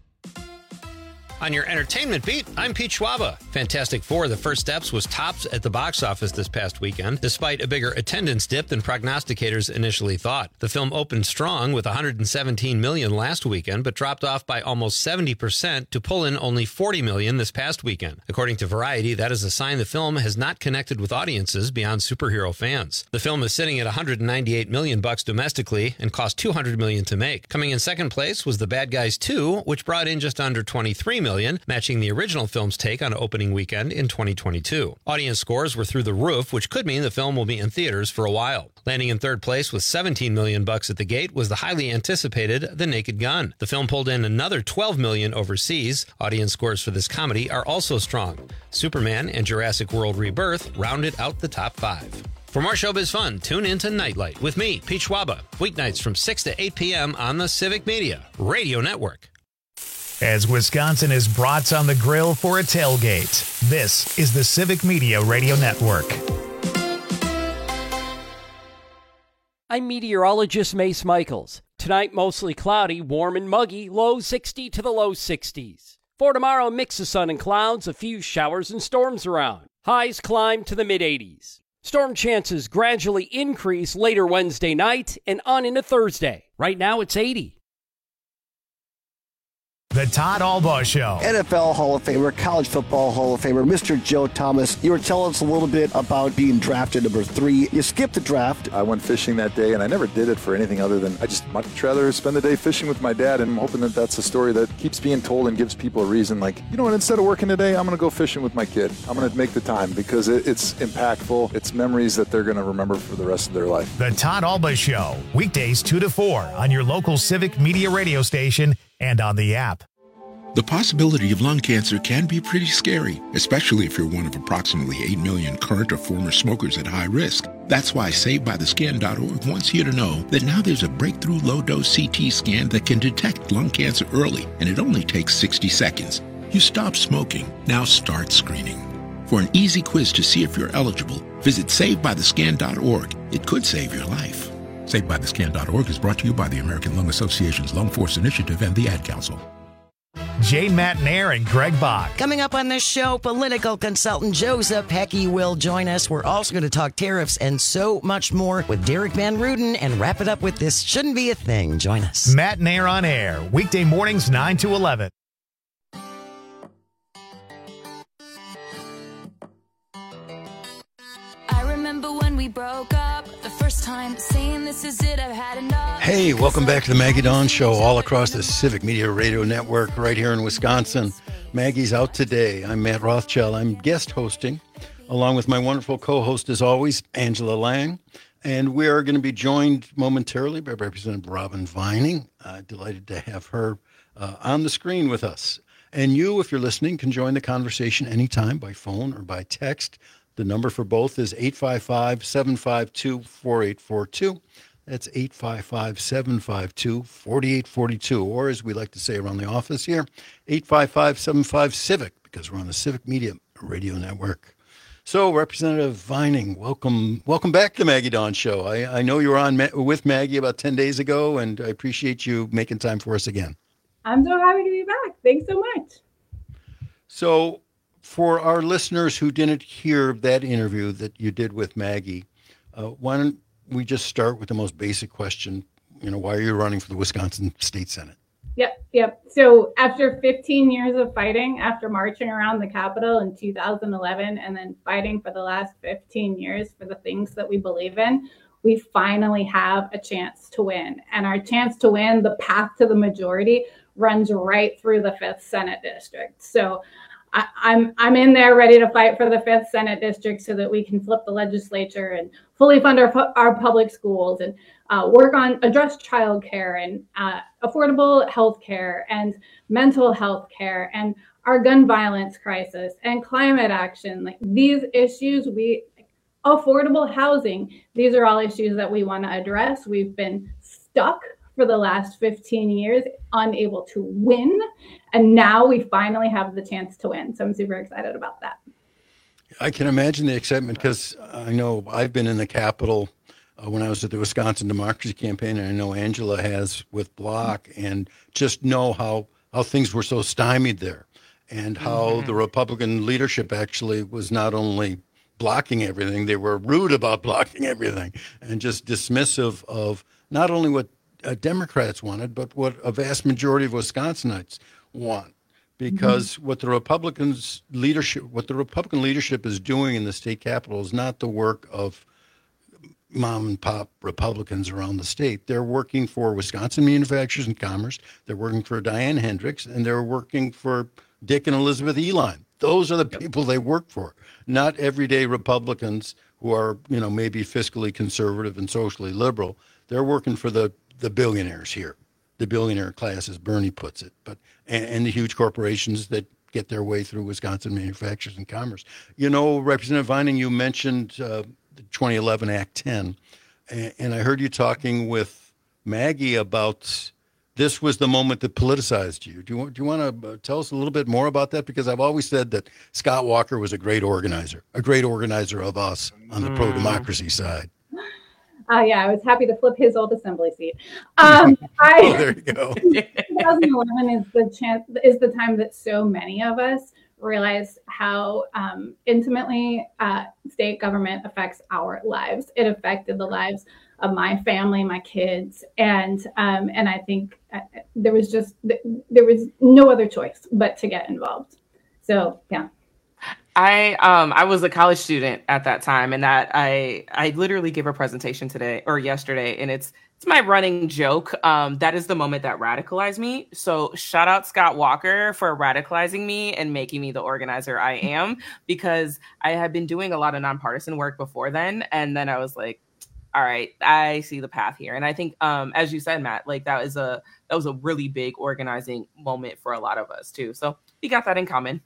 On your entertainment beat, I'm Pete Schwaba. Fantastic Four: The First Steps was tops at the box office this past weekend, despite a bigger attendance dip than prognosticators initially thought. The film opened strong with one hundred seventeen million dollars last weekend, but dropped off by almost seventy percent to pull in only forty million dollars this past weekend. According to Variety, that is a sign the film has not connected with audiences beyond superhero fans. The film is sitting at one hundred ninety-eight million dollars bucks domestically and cost two hundred million dollars to make. Coming in second place was The Bad Guys two, which brought in just under twenty-three million dollars, matching the original film's take on opening weekend in twenty twenty-two. Audience scores were through the roof, which could mean the film will be in theaters for a while. Landing in third place with seventeen million dollars bucks at the gate was the highly anticipated The Naked Gun. The film pulled in another twelve million dollars overseas. Audience scores for this comedy are also strong. Superman and Jurassic World Rebirth rounded out the top five. For more showbiz fun, tune in to Nightlight with me, Pete Schwaba, weeknights from six to eight p.m. on the Civic Media Radio Network. As Wisconsin is brats on the grill for a tailgate, this is the Civic Media Radio Network. I'm meteorologist Mace Michaels. Tonight, mostly cloudy, warm and muggy, low sixty to the low sixties. For tomorrow, a mix of sun and clouds, a few showers and storms around. Highs climb to the mid-eighties. Storm chances gradually increase later Wednesday night and on into Thursday. Right now, it's eighty. The Todd Albaugh Show. N F L Hall of Famer, College Football Hall of Famer, Mister Joe Thomas. You were telling us a little bit about being drafted number three. You skipped the draft. I went fishing that day, and I never did it for anything other than I just much rather spend the day fishing with my dad, and I'm hoping that that's a story that keeps being told and gives people a reason. Like, you know what, instead of working today, I'm going to go fishing with my kid. I'm going to make the time because it, it's impactful. It's memories that they're going to remember for the rest of their life. The Todd Albaugh Show, weekdays two to four on your local Civic Media radio station and on the app. The possibility of lung cancer can be pretty scary, especially if you're one of approximately eight million current or former smokers at high risk. That's why Saved By The Scan dot org wants you to know that now there's a breakthrough low-dose C T scan that can detect lung cancer early, and it only takes sixty seconds. You stop smoking, now start screening. For an easy quiz to see if you're eligible, visit Saved By The Scan dot org. It could save your life. Saved By The Scan dot org is brought to you by the American Lung Association's Lung Force Initiative and the Ad Council. Jane Matnair and Greg Bach. Coming up on this show, political consultant Joseph Hecky will join us. We're also going to talk tariffs and so much more with Derek Van Ruden and wrap it up with This Shouldn't Be a Thing. Join us. Matnair on air, weekday mornings nine to eleven. I remember when we broke up the first time, saying this is it, I've had enough. Hey, welcome back to the Maggie Dawn Show, all across the Civic Media Radio Network right here in Wisconsin. Maggie's out today. I'm Matt Rothschild. I'm guest hosting, along with my wonderful co-host, as always, Angela Lang. And we are going to be joined momentarily by Representative Robin Vining. Uh, delighted to have her uh, on the screen with us. And you, if you're listening, can join the conversation anytime by phone or by text. The number for both is eight five five, seven five two, four eight four two. That's eight five five, seven five two, four eight four two. Or as we like to say around the office here, eight five five, seven five, CIVIC, because we're on the Civic Media Radio Network. So, Representative Vining, welcome welcome back to the Maggie Dawn Show. I, I know you were on Ma- with Maggie about ten days ago, and I appreciate you making time for us again. I'm so happy to be back. Thanks so much. So, for our listeners who didn't hear that interview that you did with Maggie, uh, why don't we just start with the most basic question? You know, why are you running for the Wisconsin State Senate? Yep, yep. So after fifteen years of fighting, after marching around the Capitol in two thousand eleven, and then fighting for the last fifteen years for the things that we believe in, we finally have a chance to win. And our chance to win, the path to the majority, runs right through the fifth Senate district. So I, I'm I'm in there ready to fight for the fifth Senate district so that we can flip the legislature and fully fund our our public schools and uh, work on address childcare and uh, affordable health care and mental health care and our gun violence crisis and climate action. Like these issues, we affordable housing. These are all issues that we want to address. We've been stuck for the last fifteen years, unable to win. And now we finally have the chance to win. So I'm super excited about that. I can imagine the excitement because I know I've been in the Capitol uh, when I was at the Wisconsin Democracy Campaign, and I know Angela has with Block, and just know how, how things were so stymied there and how mm-hmm. the Republican leadership actually was not only blocking everything, they were rude about blocking everything and just dismissive of not only what uh, Democrats wanted, but what a vast majority of Wisconsinites want. Because mm-hmm. what the Republicans leadership, what the Republican leadership is doing in the state capitol is not the work of mom and pop Republicans around the state. They're working for Wisconsin Manufacturers and Commerce. They're working for Diane Hendricks, and they're working for Dick and Elizabeth Eline. Those are the people they work for, not everyday Republicans who are, you know, maybe fiscally conservative and socially liberal. They're working for the, the billionaires here. The billionaire class, as Bernie puts it, but and, and the huge corporations that get their way through Wisconsin Manufacturers and Commerce. You know, Representative Vining, you mentioned uh, the twenty eleven Act ten, and, and I heard you talking with Maggie about this was the moment that politicized you. Do you want, do you want to tell us a little bit more about that? Because I've always said that Scott Walker was a great organizer, a great organizer of us on the mm. pro-democracy side. Uh, yeah, I was happy to flip his old assembly seat. Um, I, oh, there you go. twenty eleven is the chance is the time that so many of us realize how um, intimately uh, state government affects our lives. It affected the lives of my family, my kids, and um, and I think there was just there was no other choice but to get involved. So yeah. I um I was a college student at that time, and that I I literally gave a presentation today or yesterday, and it's it's my running joke. Um, that is the moment that radicalized me. So shout out Scott Walker for radicalizing me and making me the organizer I am, because I had been doing a lot of nonpartisan work before then, and then I was like, all right, I see the path here. And I think, um, as you said, Matt, like that was a that was a really big organizing moment for a lot of us too. So we got that in common.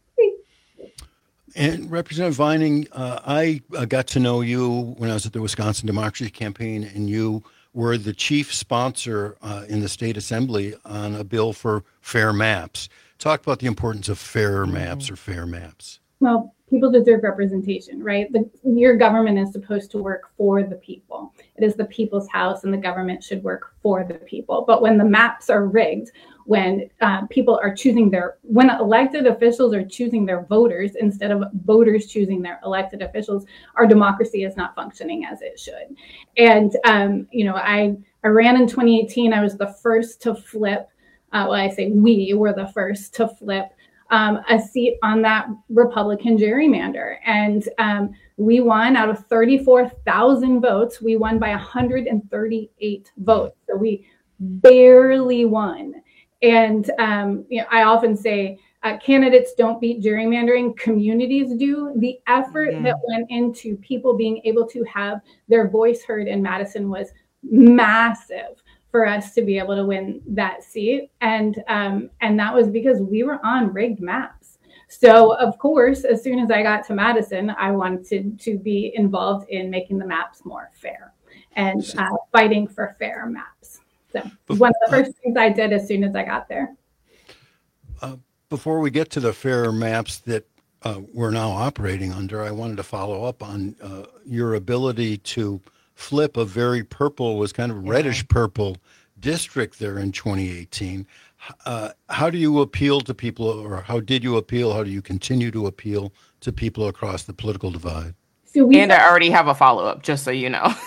And Representative Vining, uh, I uh, got to know you when I was at the Wisconsin Democracy Campaign, and you were the chief sponsor uh, in the state assembly on a bill for fair maps. Talk about the importance of fair maps or fair maps. Well, people deserve representation, right? The, your government is supposed to work for the people. It is the people's house, and the government should work for the people. But when the maps are rigged, when uh, people are choosing their, when elected officials are choosing their voters instead of voters choosing their elected officials, our democracy is not functioning as it should. And, um, you know, I, I ran in twenty eighteen. I was the first to flip. Uh, well, I say we were the first to flip um, a seat on that Republican gerrymander. And um, we won out of thirty-four thousand votes. We won by one hundred thirty-eight votes. So we barely won. And um, you know, I often say uh, candidates don't beat gerrymandering, communities do. The effort mm-hmm. that went into people being able to have their voice heard in Madison was massive for us to be able to win that seat. And um, and that was because we were on rigged maps. So, of course, as soon as I got to Madison, I wanted to be involved in making the maps more fair and uh, fighting for fair maps. So one of the first things I did as soon as I got there. Uh, before we get to the fair maps that uh, we're now operating under, I wanted to follow up on uh, your ability to flip a very purple, was kind of reddish purple district there in twenty eighteen. Uh, how do you appeal to people, or how did you appeal? How do you continue to appeal to people across the political divide? So we and I already have a follow-up, just so you know.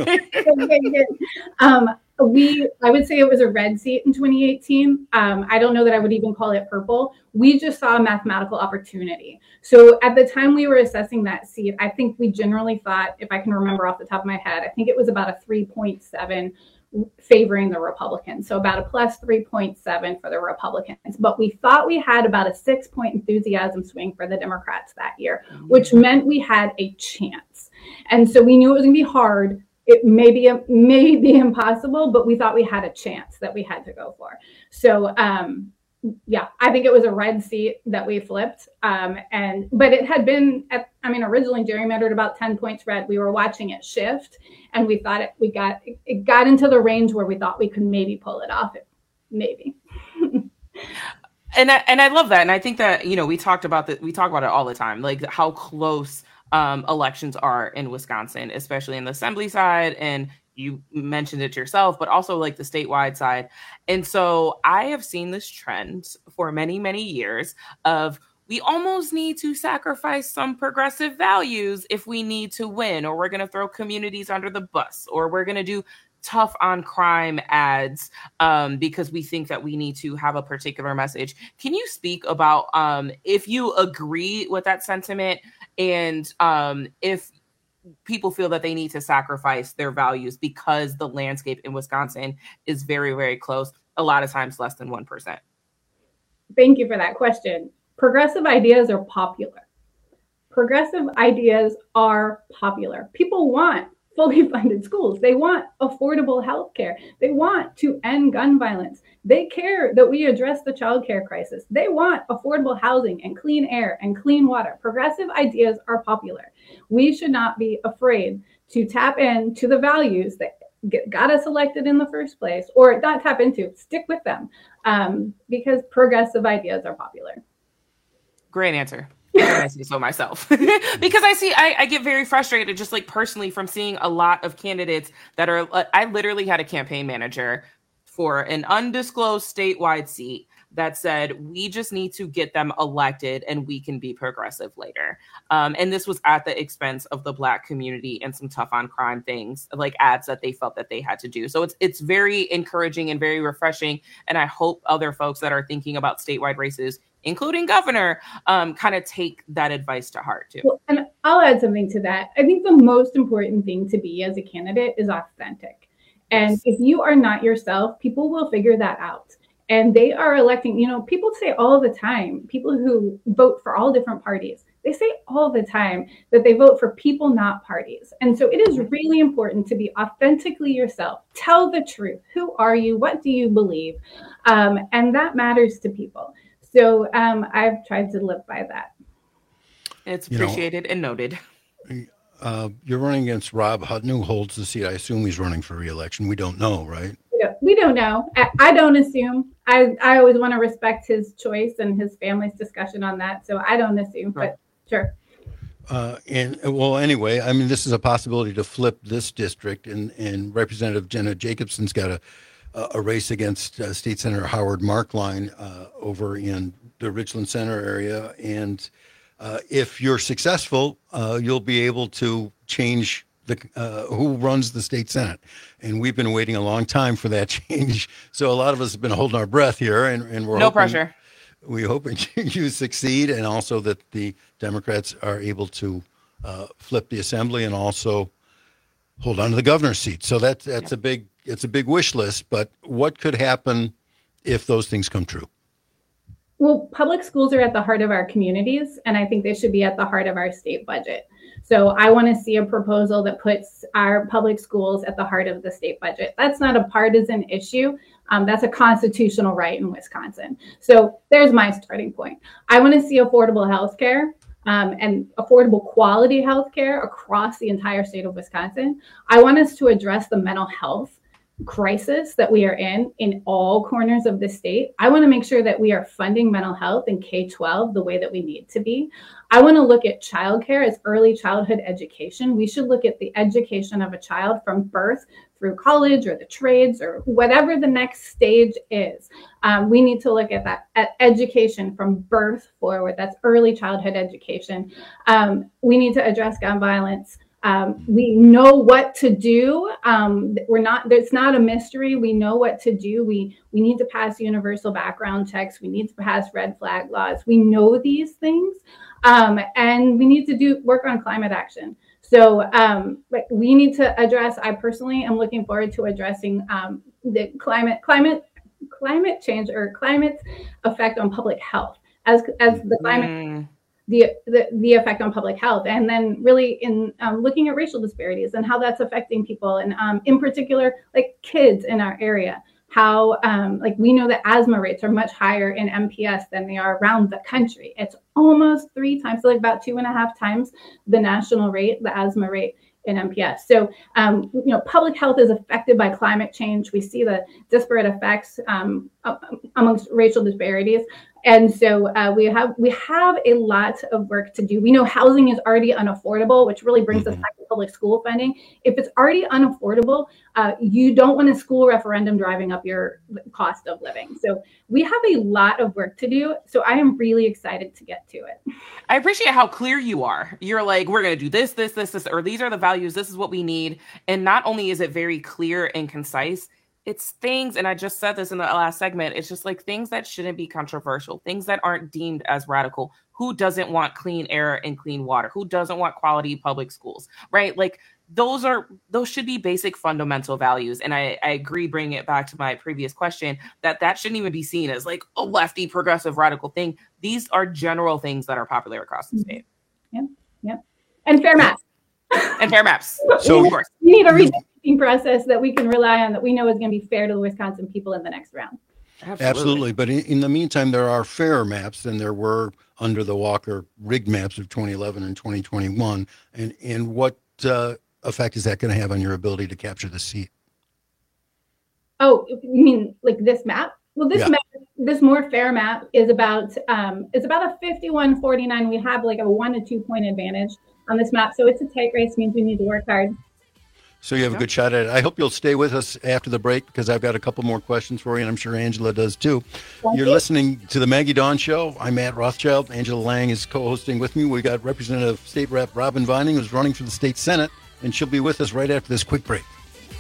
um, we, I would say it was a red seat in twenty eighteen. Um, I don't know that I would even call it purple. We just saw a mathematical opportunity. So at the time we were assessing that seat, I think we generally thought, if I can remember off the top of my head, I think it was about a three point seven favoring the Republicans. So about a plus three point seven for the Republicans. But we thought we had about a six point enthusiasm swing for the Democrats that year, which meant we had a chance. And so we knew it was going to be hard. It may be, may be impossible, but we thought we had a chance that we had to go for. So, um, yeah, I think it was a red seat that we flipped. Um, and but it had been, at, I mean, originally gerrymandered about ten points red. We were watching it shift, and we thought it, we got, it got into the range where we thought we could maybe pull it off. Maybe. and I, and I love that. And I think that, you know, we talked about that. We talk about it all the time, like how close um, elections are in Wisconsin, especially in the assembly side. And you mentioned it yourself, but also like the statewide side. And so I have seen this trend for many, many years of we almost need to sacrifice some progressive values if we need to win, or we're going to throw communities under the bus, or we're going to do tough on crime ads um, because we think that we need to have a particular message. Can you speak about um, if you agree with that sentiment, and um, if people feel that they need to sacrifice their values because the landscape in Wisconsin is very, very close, a lot of times less than one percent? Thank you for that question. Progressive ideas are popular. Progressive ideas are popular. People want fully funded schools. They want affordable health care. They want to end gun violence. They care that we address the child care crisis. They want affordable housing and clean air and clean water. Progressive ideas are popular. We should not be afraid to tap into the values that get, got us elected in the first place, or not tap into, stick with them, um, because progressive ideas are popular. Great answer. I see so myself because I see I, I get very frustrated just like personally from seeing a lot of candidates that are I literally had a campaign manager for an undisclosed statewide seat that said we just need to get them elected and we can be progressive later. Um, and this was at the expense of the Black community and some tough on crime things like ads that they felt that they had to do. So it's it's very encouraging and very refreshing. And I hope other folks that are thinking about statewide races, including governor, um, kind of take that advice to heart too. Well, and I'll add something to that. I think the most important thing to be as a candidate is authentic. And yes. If you are not yourself, people will figure that out. And they are electing, you know, people say all the time, people who vote for all different parties, they say all the time that they vote for people, not parties. And so it is really important to be authentically yourself. Tell the truth. Who are you? What do you believe? Um, and that matters to people. So um, I've tried to live by that. It's appreciated you know, and noted. Uh, you're running against Rob Hutton, who holds the seat. I assume he's running for re-election. We don't know, right? We don't know. I, I don't assume. I, I always want to respect his choice and his family's discussion on that. So I don't assume, right. But sure. Uh, and well, anyway, I mean, this is a possibility to flip this district, and, and Representative Jenna Jacobson's got a a race against uh, State Senator Howard Markline uh, over in the Richland Center area, and uh, if you're successful, uh, you'll be able to change the uh, who runs the state Senate, and we've been waiting a long time for that change. So a lot of us have been holding our breath here, and, and we're no hoping, pressure. We hope you succeed, and also that the Democrats are able to uh, flip the assembly and also hold on to the governor's seat. So that's that's yeah. a big it's a big wish list. But what could happen if those things come true? Well, public schools are at the heart of our communities, and I think they should be at the heart of our state budget. So I want to see a proposal that puts our public schools at the heart of the state budget. That's not a partisan issue. Um, that's a constitutional right in Wisconsin. So there's my starting point. I want to see affordable health care um, and affordable quality health care across the entire state of Wisconsin. I want us to address the mental health crisis that we are in in all corners of the state. I want to make sure that we are funding mental health in K twelve the way that we need to be. I want to look at childcare as early childhood education. We should look at the education of a child from birth through college or the trades or whatever the next stage is. Um, we need to look at that at education from birth forward. That's early childhood education. Um, we need to address gun violence. Um, we know what to do. Um, we're not, it's not a mystery. We know what to do. We, we need to pass universal background checks. We need to pass red flag laws. We know these things. Um, and we need to do work on climate action. So um, like we need to address, I personally am looking forward to addressing um, the climate, climate, climate change or climate's effect on public health as, as the climate mm. The, the the effect on public health, and then really in um, looking at racial disparities and how that's affecting people, and um, in particular, like kids in our area, how um, like we know that asthma rates are much higher in M P S than they are around the country. It's almost three times, so like about two and a half times the national rate, the asthma rate in M P S. So, um, you know, public health is affected by climate change. We see the disparate effects um, amongst racial disparities. And so uh, we have we have a lot of work to do. We know housing is already unaffordable, which really brings mm-hmm. us back to public school funding. If it's already unaffordable, uh, you don't want a school referendum driving up your cost of living. So we have a lot of work to do. So I am really excited to get to it. I appreciate how clear you are. You're like, we're going to do this, this, this, this, or these are the values. This is what we need. And not only is it very clear and concise, it's things, and I just said this in the last segment, it's just like things that shouldn't be controversial, things that aren't deemed as radical. Who doesn't want clean air and clean water? Who doesn't want quality public schools, right? Like those are, those should be basic fundamental values. And I, I agree, bringing it back to my previous question, that that shouldn't even be seen as like a lefty progressive radical thing. These are general things that are popular across the state. Yep, yep. And fair maps. And fair maps. So of course. We need a redistricting process that we can rely on, that we know is going to be fair to the Wisconsin people in the next round. Absolutely. Absolutely. But in, in the meantime, there are fairer maps than there were under the Walker rigged maps of twenty eleven and twenty twenty-one. And, and what uh, effect is that going to have on your ability to capture the seat? Oh, you mean like this map? Well, this yeah. map, this more fair map is about, um, it's about a fifty-one forty-nine. We have like a one to two point advantage on this map. So it's a tight race, means we need to work hard. So you have a good shot at it. I hope you'll stay with us after the break, because I've got a couple more questions for you, and I'm sure Angela does too. Thank You're you. listening to the Maggie Dawn Show. I'm Matt Rothschild. Angela Lang is co-hosting with me. We got Representative State Rep Robin Vining, who's running for the state Senate, and she'll be with us right after this quick break.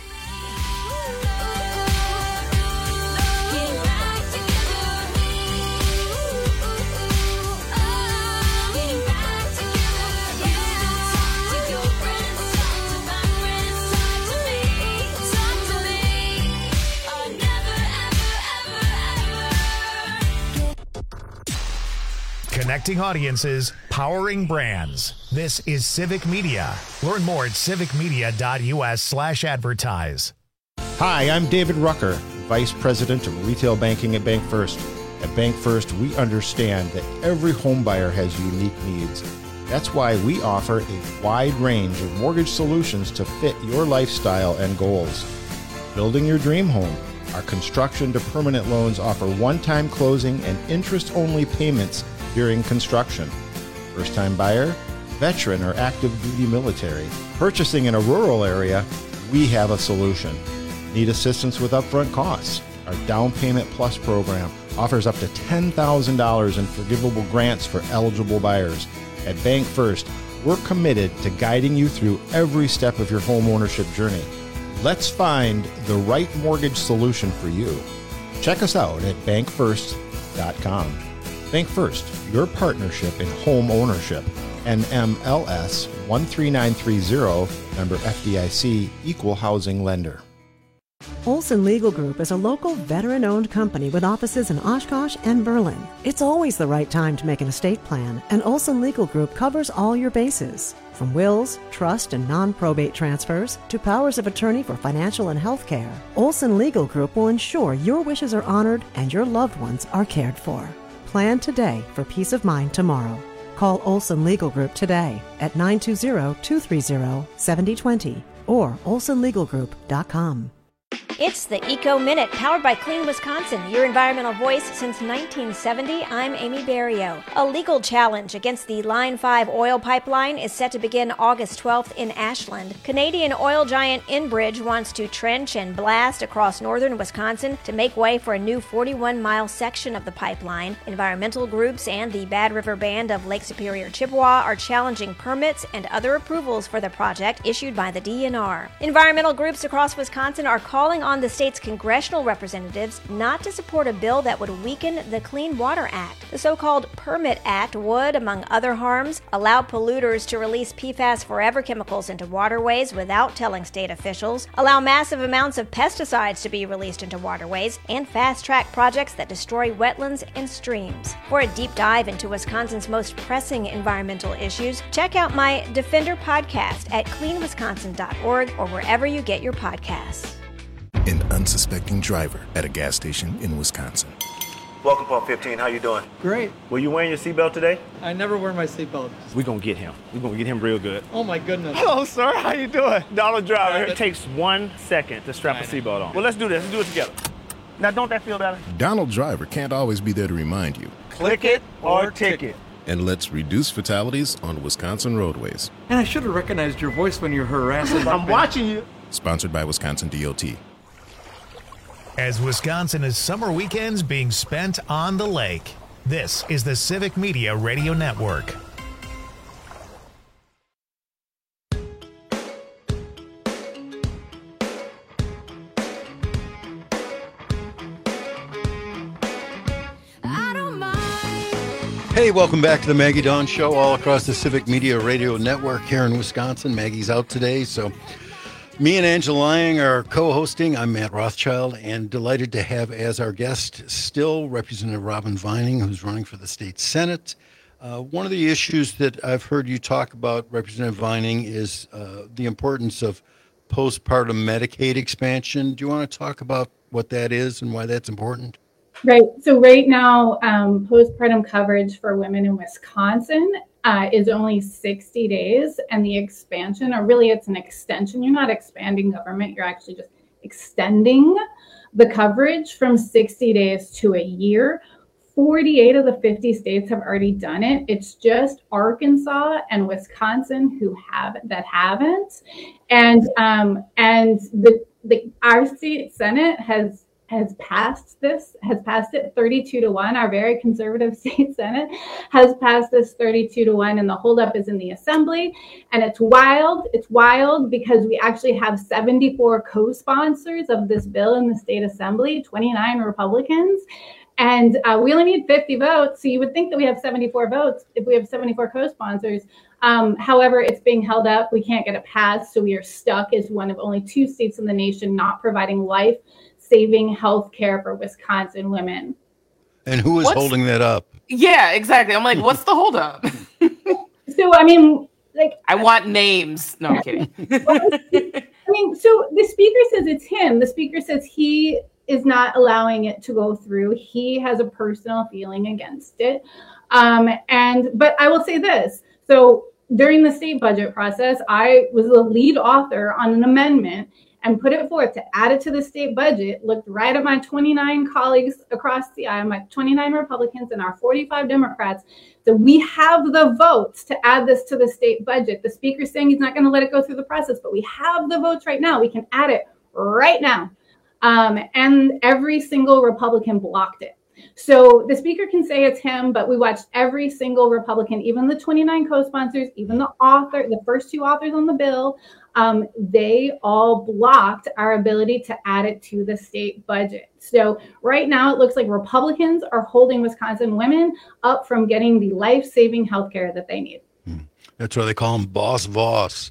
Connecting audiences, powering brands. This is Civic Media. Learn more at civicmedia.us slash advertise. Hi, I'm David Rucker, Vice President of Retail Banking at Bank First. At Bank First, we understand that every home buyer has unique needs. That's why we offer a wide range of mortgage solutions to fit your lifestyle and goals. Building your dream home. Our construction to permanent loans offer one-time closing and interest-only payments during construction. First-time buyer? veteran, or active duty military. Purchasing in a rural area, we have a solution. Need assistance with upfront costs? Our Down Payment Plus program offers up to ten thousand dollars in forgivable grants for eligible buyers. At Bank First, we're committed to guiding you through every step of your home ownership journey. Let's find the right mortgage solution for you. Check us out at bank first dot com. Bank First, your partnership in home ownership. N M L S one three nine three zero, member F D I C, equal housing lender. Olson Legal Group is a local veteran-owned company with offices in Oshkosh and Berlin. It's always the right time to make an estate plan, and Olson Legal Group covers all your bases. From wills, trust, and non-probate transfers to powers of attorney for financial and health care, Olson Legal Group will ensure your wishes are honored and your loved ones are cared for. Plan today for peace of mind tomorrow. Call Olson Legal Group today at nine two zero, two three zero, seven zero two zero or olson legal group dot com. It's the Eco Minute, powered by Clean Wisconsin, your environmental voice since nineteen seventy. I'm Amy Barrio. A legal challenge against the Line five oil pipeline is set to begin August twelfth in Ashland. Canadian oil giant Enbridge wants to trench and blast across northern Wisconsin to make way for a new forty-one mile section of the pipeline. Environmental groups and the Bad River Band of Lake Superior Chippewa are challenging permits and other approvals for the project issued by the D N R. Environmental groups across Wisconsin are calling on the state's congressional representatives not to support a bill that would weaken the Clean Water Act. The so-called Permit Act would, among other harms, allow polluters to release P FAS forever chemicals into waterways without telling state officials, allow massive amounts of pesticides to be released into waterways, and fast-track projects that destroy wetlands and streams. For a deep dive into Wisconsin's most pressing environmental issues, check out my Defender podcast at clean wisconsin dot org or wherever you get your podcasts. An unsuspecting driver at a gas station in Wisconsin. Welcome, Pump fifteen. How you doing? Great. Were you wearing your seatbelt today? I never wear my seatbelt. We're going to get him. We're going to get him real good. Oh, my goodness. Hello, sir. How you doing? Donald Driver. It takes one second to strap a seatbelt on. Well, let's do this. Let's do it together. Now, don't that feel better? Donald Driver can't always be there to remind you. Click it or ticket. And let's reduce fatalities on Wisconsin roadways. And I should have recognized your voice when you're harassing. I'm watching you. Sponsored by Wisconsin D O T. As Wisconsin is summer weekends being spent on the lake, this is the Civic Media Radio Network. Hey, welcome back to the Maggie Dawn Show all across the Civic Media Radio Network here in Wisconsin. Maggie's out today, so me and Angela Lang are co-hosting. I'm Matt Rothschild, and delighted to have as our guest still Representative Robin Vining, who's running for the state Senate. Uh, one of the issues that I've heard you talk about, Representative Vining, is uh, the importance of postpartum Medicaid expansion. Do you want to talk about what that is and why that's important? Right. So right now, um, postpartum coverage for women in Wisconsin uh, is only sixty days, and the expansion, or really it's an extension. You're not expanding government. You're actually just extending the coverage from sixty days to a year. forty-eight of the fifty states have already done it. It's just Arkansas and Wisconsin who have that haven't. And um, and the the our state Senate has has passed this, has passed it thirty-two to one. Our very conservative state Senate has passed this thirty-two to one, and the holdup is in the Assembly. And it's wild. It's wild because we actually have seventy-four co-sponsors of this bill in the state Assembly, twenty-nine Republicans. And uh, we only need fifty votes. So you would think that we have seventy-four votes if we have seventy-four co-sponsors. Um, however, it's being held up. We can't get it passed. So we are stuck as one of only two states in the nation not providing life-saving health care for Wisconsin women. And who is what's, holding that up? Yeah, exactly. I'm like, what's the holdup? So, I mean, like... I want names. No, I'm kidding. I mean, so the speaker says it's him. The speaker says he is not allowing it to go through. He has a personal feeling against it. Um, and but I will say this. So during the state budget process, I was the lead author on an amendment and put it forth to add it to the state budget, looked right at my twenty-nine colleagues across the aisle, my twenty-nine Republicans and our forty-five Democrats. So we have the votes to add this to the state budget. The speaker's saying he's not going to let it go through the process, but we have the votes right now. We can add it right now. Um, and every single Republican blocked it. So the speaker can say it's him, but we watched every single Republican, even the twenty-nine co-sponsors, even the author, the first two authors on the bill, um, they all blocked our ability to add it to the state budget. So right now it looks like Republicans are holding Wisconsin women up from getting the life-saving health care that they need. That's why they call him Boss Voss.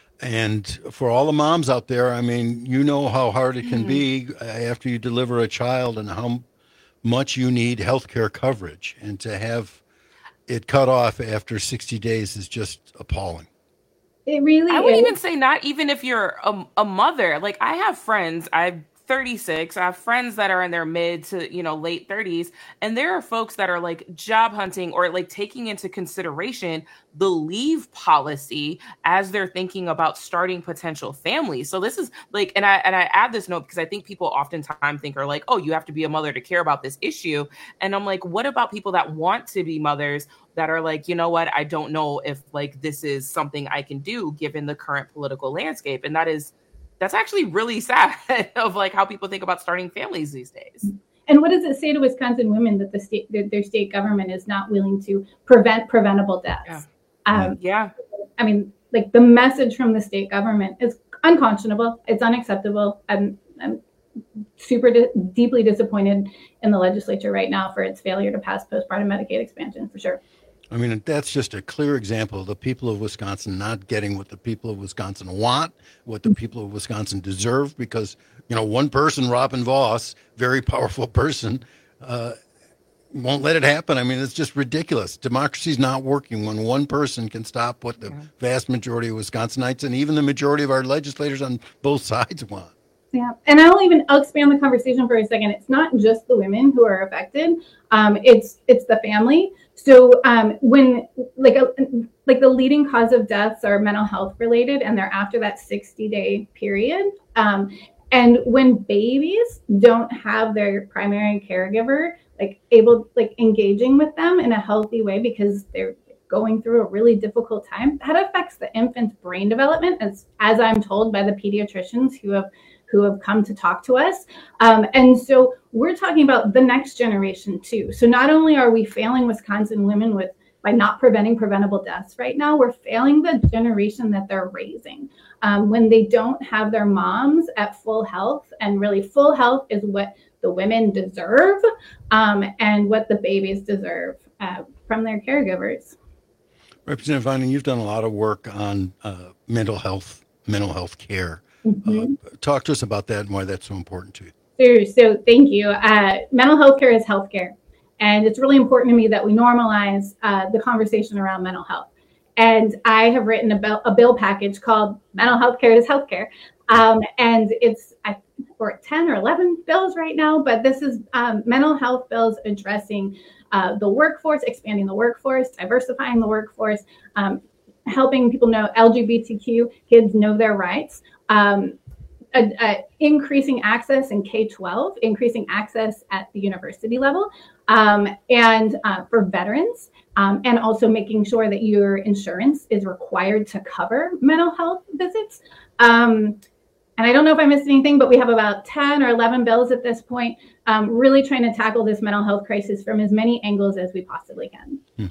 And for all the moms out there, I mean, you know how hard it can mm-hmm. be after you deliver a child and how much you need health care coverage. And to have it cut off after sixty days is just appalling. It really I is. would even say not even if you're a, a mother. Like I have friends, I'm thirty-six. I have friends that are in their mid to, you know, late thirties. And there are folks that are like job hunting or like taking into consideration the leave policy as they're thinking about starting potential families. So this is like, and I and I add this note because I think people oftentimes think are like, oh, you have to be a mother to care about this issue. And I'm like, what about people that want to be mothers that are like, you know what, I don't know if like this is something I can do given the current political landscape. And that is That's actually really sad of like how people think about starting families these days. And what does it say to Wisconsin women that the state, that their state government is not willing to prevent preventable deaths? Yeah. Um, yeah. I mean, like the message from the state government is unconscionable. It's unacceptable. I'm, I'm super di- deeply disappointed in the legislature right now for its failure to pass postpartum Medicaid expansion, for sure. I mean, that's just a clear example of the people of Wisconsin not getting what the people of Wisconsin want, what the people of Wisconsin deserve, because, you know, one person, Robin Voss, very powerful person, uh, won't let it happen. I mean, it's just ridiculous. Democracy's not working when one person can stop what the vast majority of Wisconsinites and even the majority of our legislators on both sides want. Yeah, and I'll even I'll expand the conversation for a second. It's not just the women who are affected; um, it's it's the family. So um, when like a, like the leading cause of deaths are mental health related, and they're after that sixty day period. Um, and when babies don't have their primary caregiver like able like engaging with them in a healthy way because they're going through a really difficult time, that affects the infant's brain development, as as I'm told by the pediatricians who have. who have come to talk to us. Um, and so we're talking about the next generation too. So not only are we failing Wisconsin women with by not preventing preventable deaths right now, we're failing the generation that they're raising um, when they don't have their moms at full health. And really full health is what the women deserve um, and what the babies deserve uh, from their caregivers. Representative Vining, you've done a lot of work on uh, mental health, mental health care. Mm-hmm. Uh, talk to us about that and why that's so important to you. Sure. So thank you. Uh, mental health care is healthcare. And it's really important to me that we normalize uh, the conversation around mental health. And I have written a bill, a bill package called Mental Health Care is Healthcare. Um, and it's, I, we're at ten or eleven bills right now, but this is um, mental health bills addressing uh, the workforce, expanding the workforce, diversifying the workforce, um, helping people know L G B T Q kids know their rights. Um, a, a increasing access in K twelve, increasing access at the university level, um, and uh, for veterans, um, and also making sure that your insurance is required to cover mental health visits. Um, and I don't know if I missed anything, but we have about ten or eleven bills at this point, um, really trying to tackle this mental health crisis from as many angles as we possibly can. Hmm.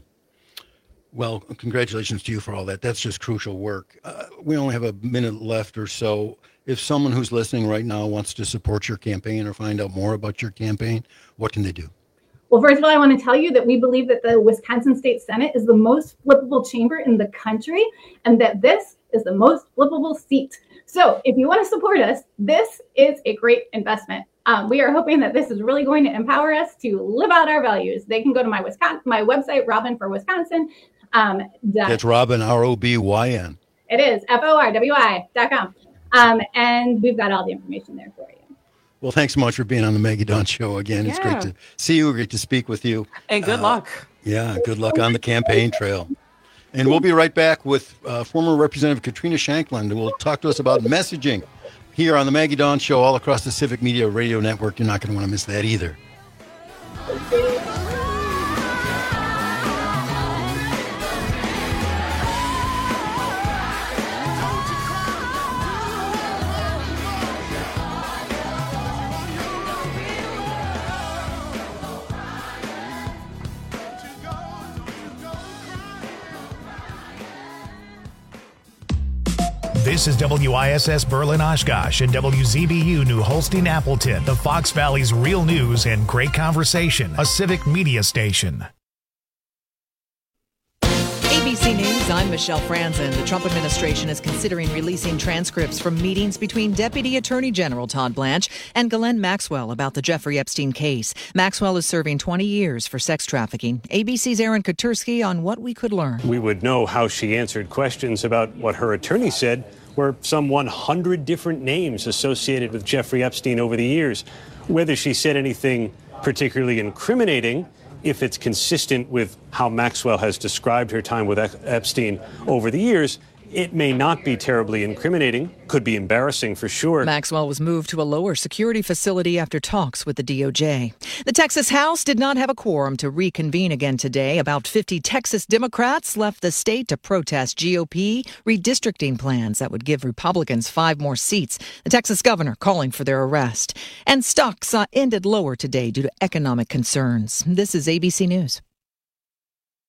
Well, congratulations to you for all that. That's just crucial work. Uh, we only have a minute left or so. If someone who's listening right now wants to support your campaign or find out more about your campaign, what can they do? Well, first of all, I want to tell you that we believe that the Wisconsin State Senate is the most flippable chamber in the country, and that this is the most flippable seat. So if you want to support us, this is a great investment. Um, we are hoping that this is really going to empower us to live out our values. They can go to my Wisconsin, my website, Robin for Wisconsin. Um, That's Robin, R O B Y N. It is, F O R W I dot com. Um, and we've got all the information there for you. Well, thanks so much for being on the Maggie Dawn Show again. Yeah. It's great to see you, great to speak with you. And good uh, luck. Yeah, good luck on the campaign trail. And we'll be right back with uh, former Representative Katrina Shankland, who will talk to us about messaging here on the Maggie Dawn Show all across the Civic Media Radio Network. You're not going to want to miss that either. This is W I S S Berlin Oshkosh and W Z B U New Holstein Appleton, the Fox Valley's real news and great conversation, a civic media station. A B C News, I'm Michelle Franzen. The Trump administration is considering releasing transcripts from meetings between Deputy Attorney General Todd Blanche and Ghislaine Maxwell about the Jeffrey Epstein case. Maxwell is serving twenty years for sex trafficking. A B C's Aaron Katersky on what we could learn. We would know how she answered questions about what her attorney said were some one hundred different names associated with Jeffrey Epstein over the years. Whether she said anything particularly incriminating, if it's consistent with how Maxwell has described her time with Epstein over the years, it may not be terribly incriminating, could be embarrassing for sure. Maxwell was moved to a lower security facility after talks with the D O J. The Texas House did not have a quorum to reconvene again today. About fifty Texas Democrats left the state to protest G O P redistricting plans that would give Republicans five more seats. The Texas governor calling for their arrest. And stocks uh, ended lower today due to economic concerns. This is A B C News.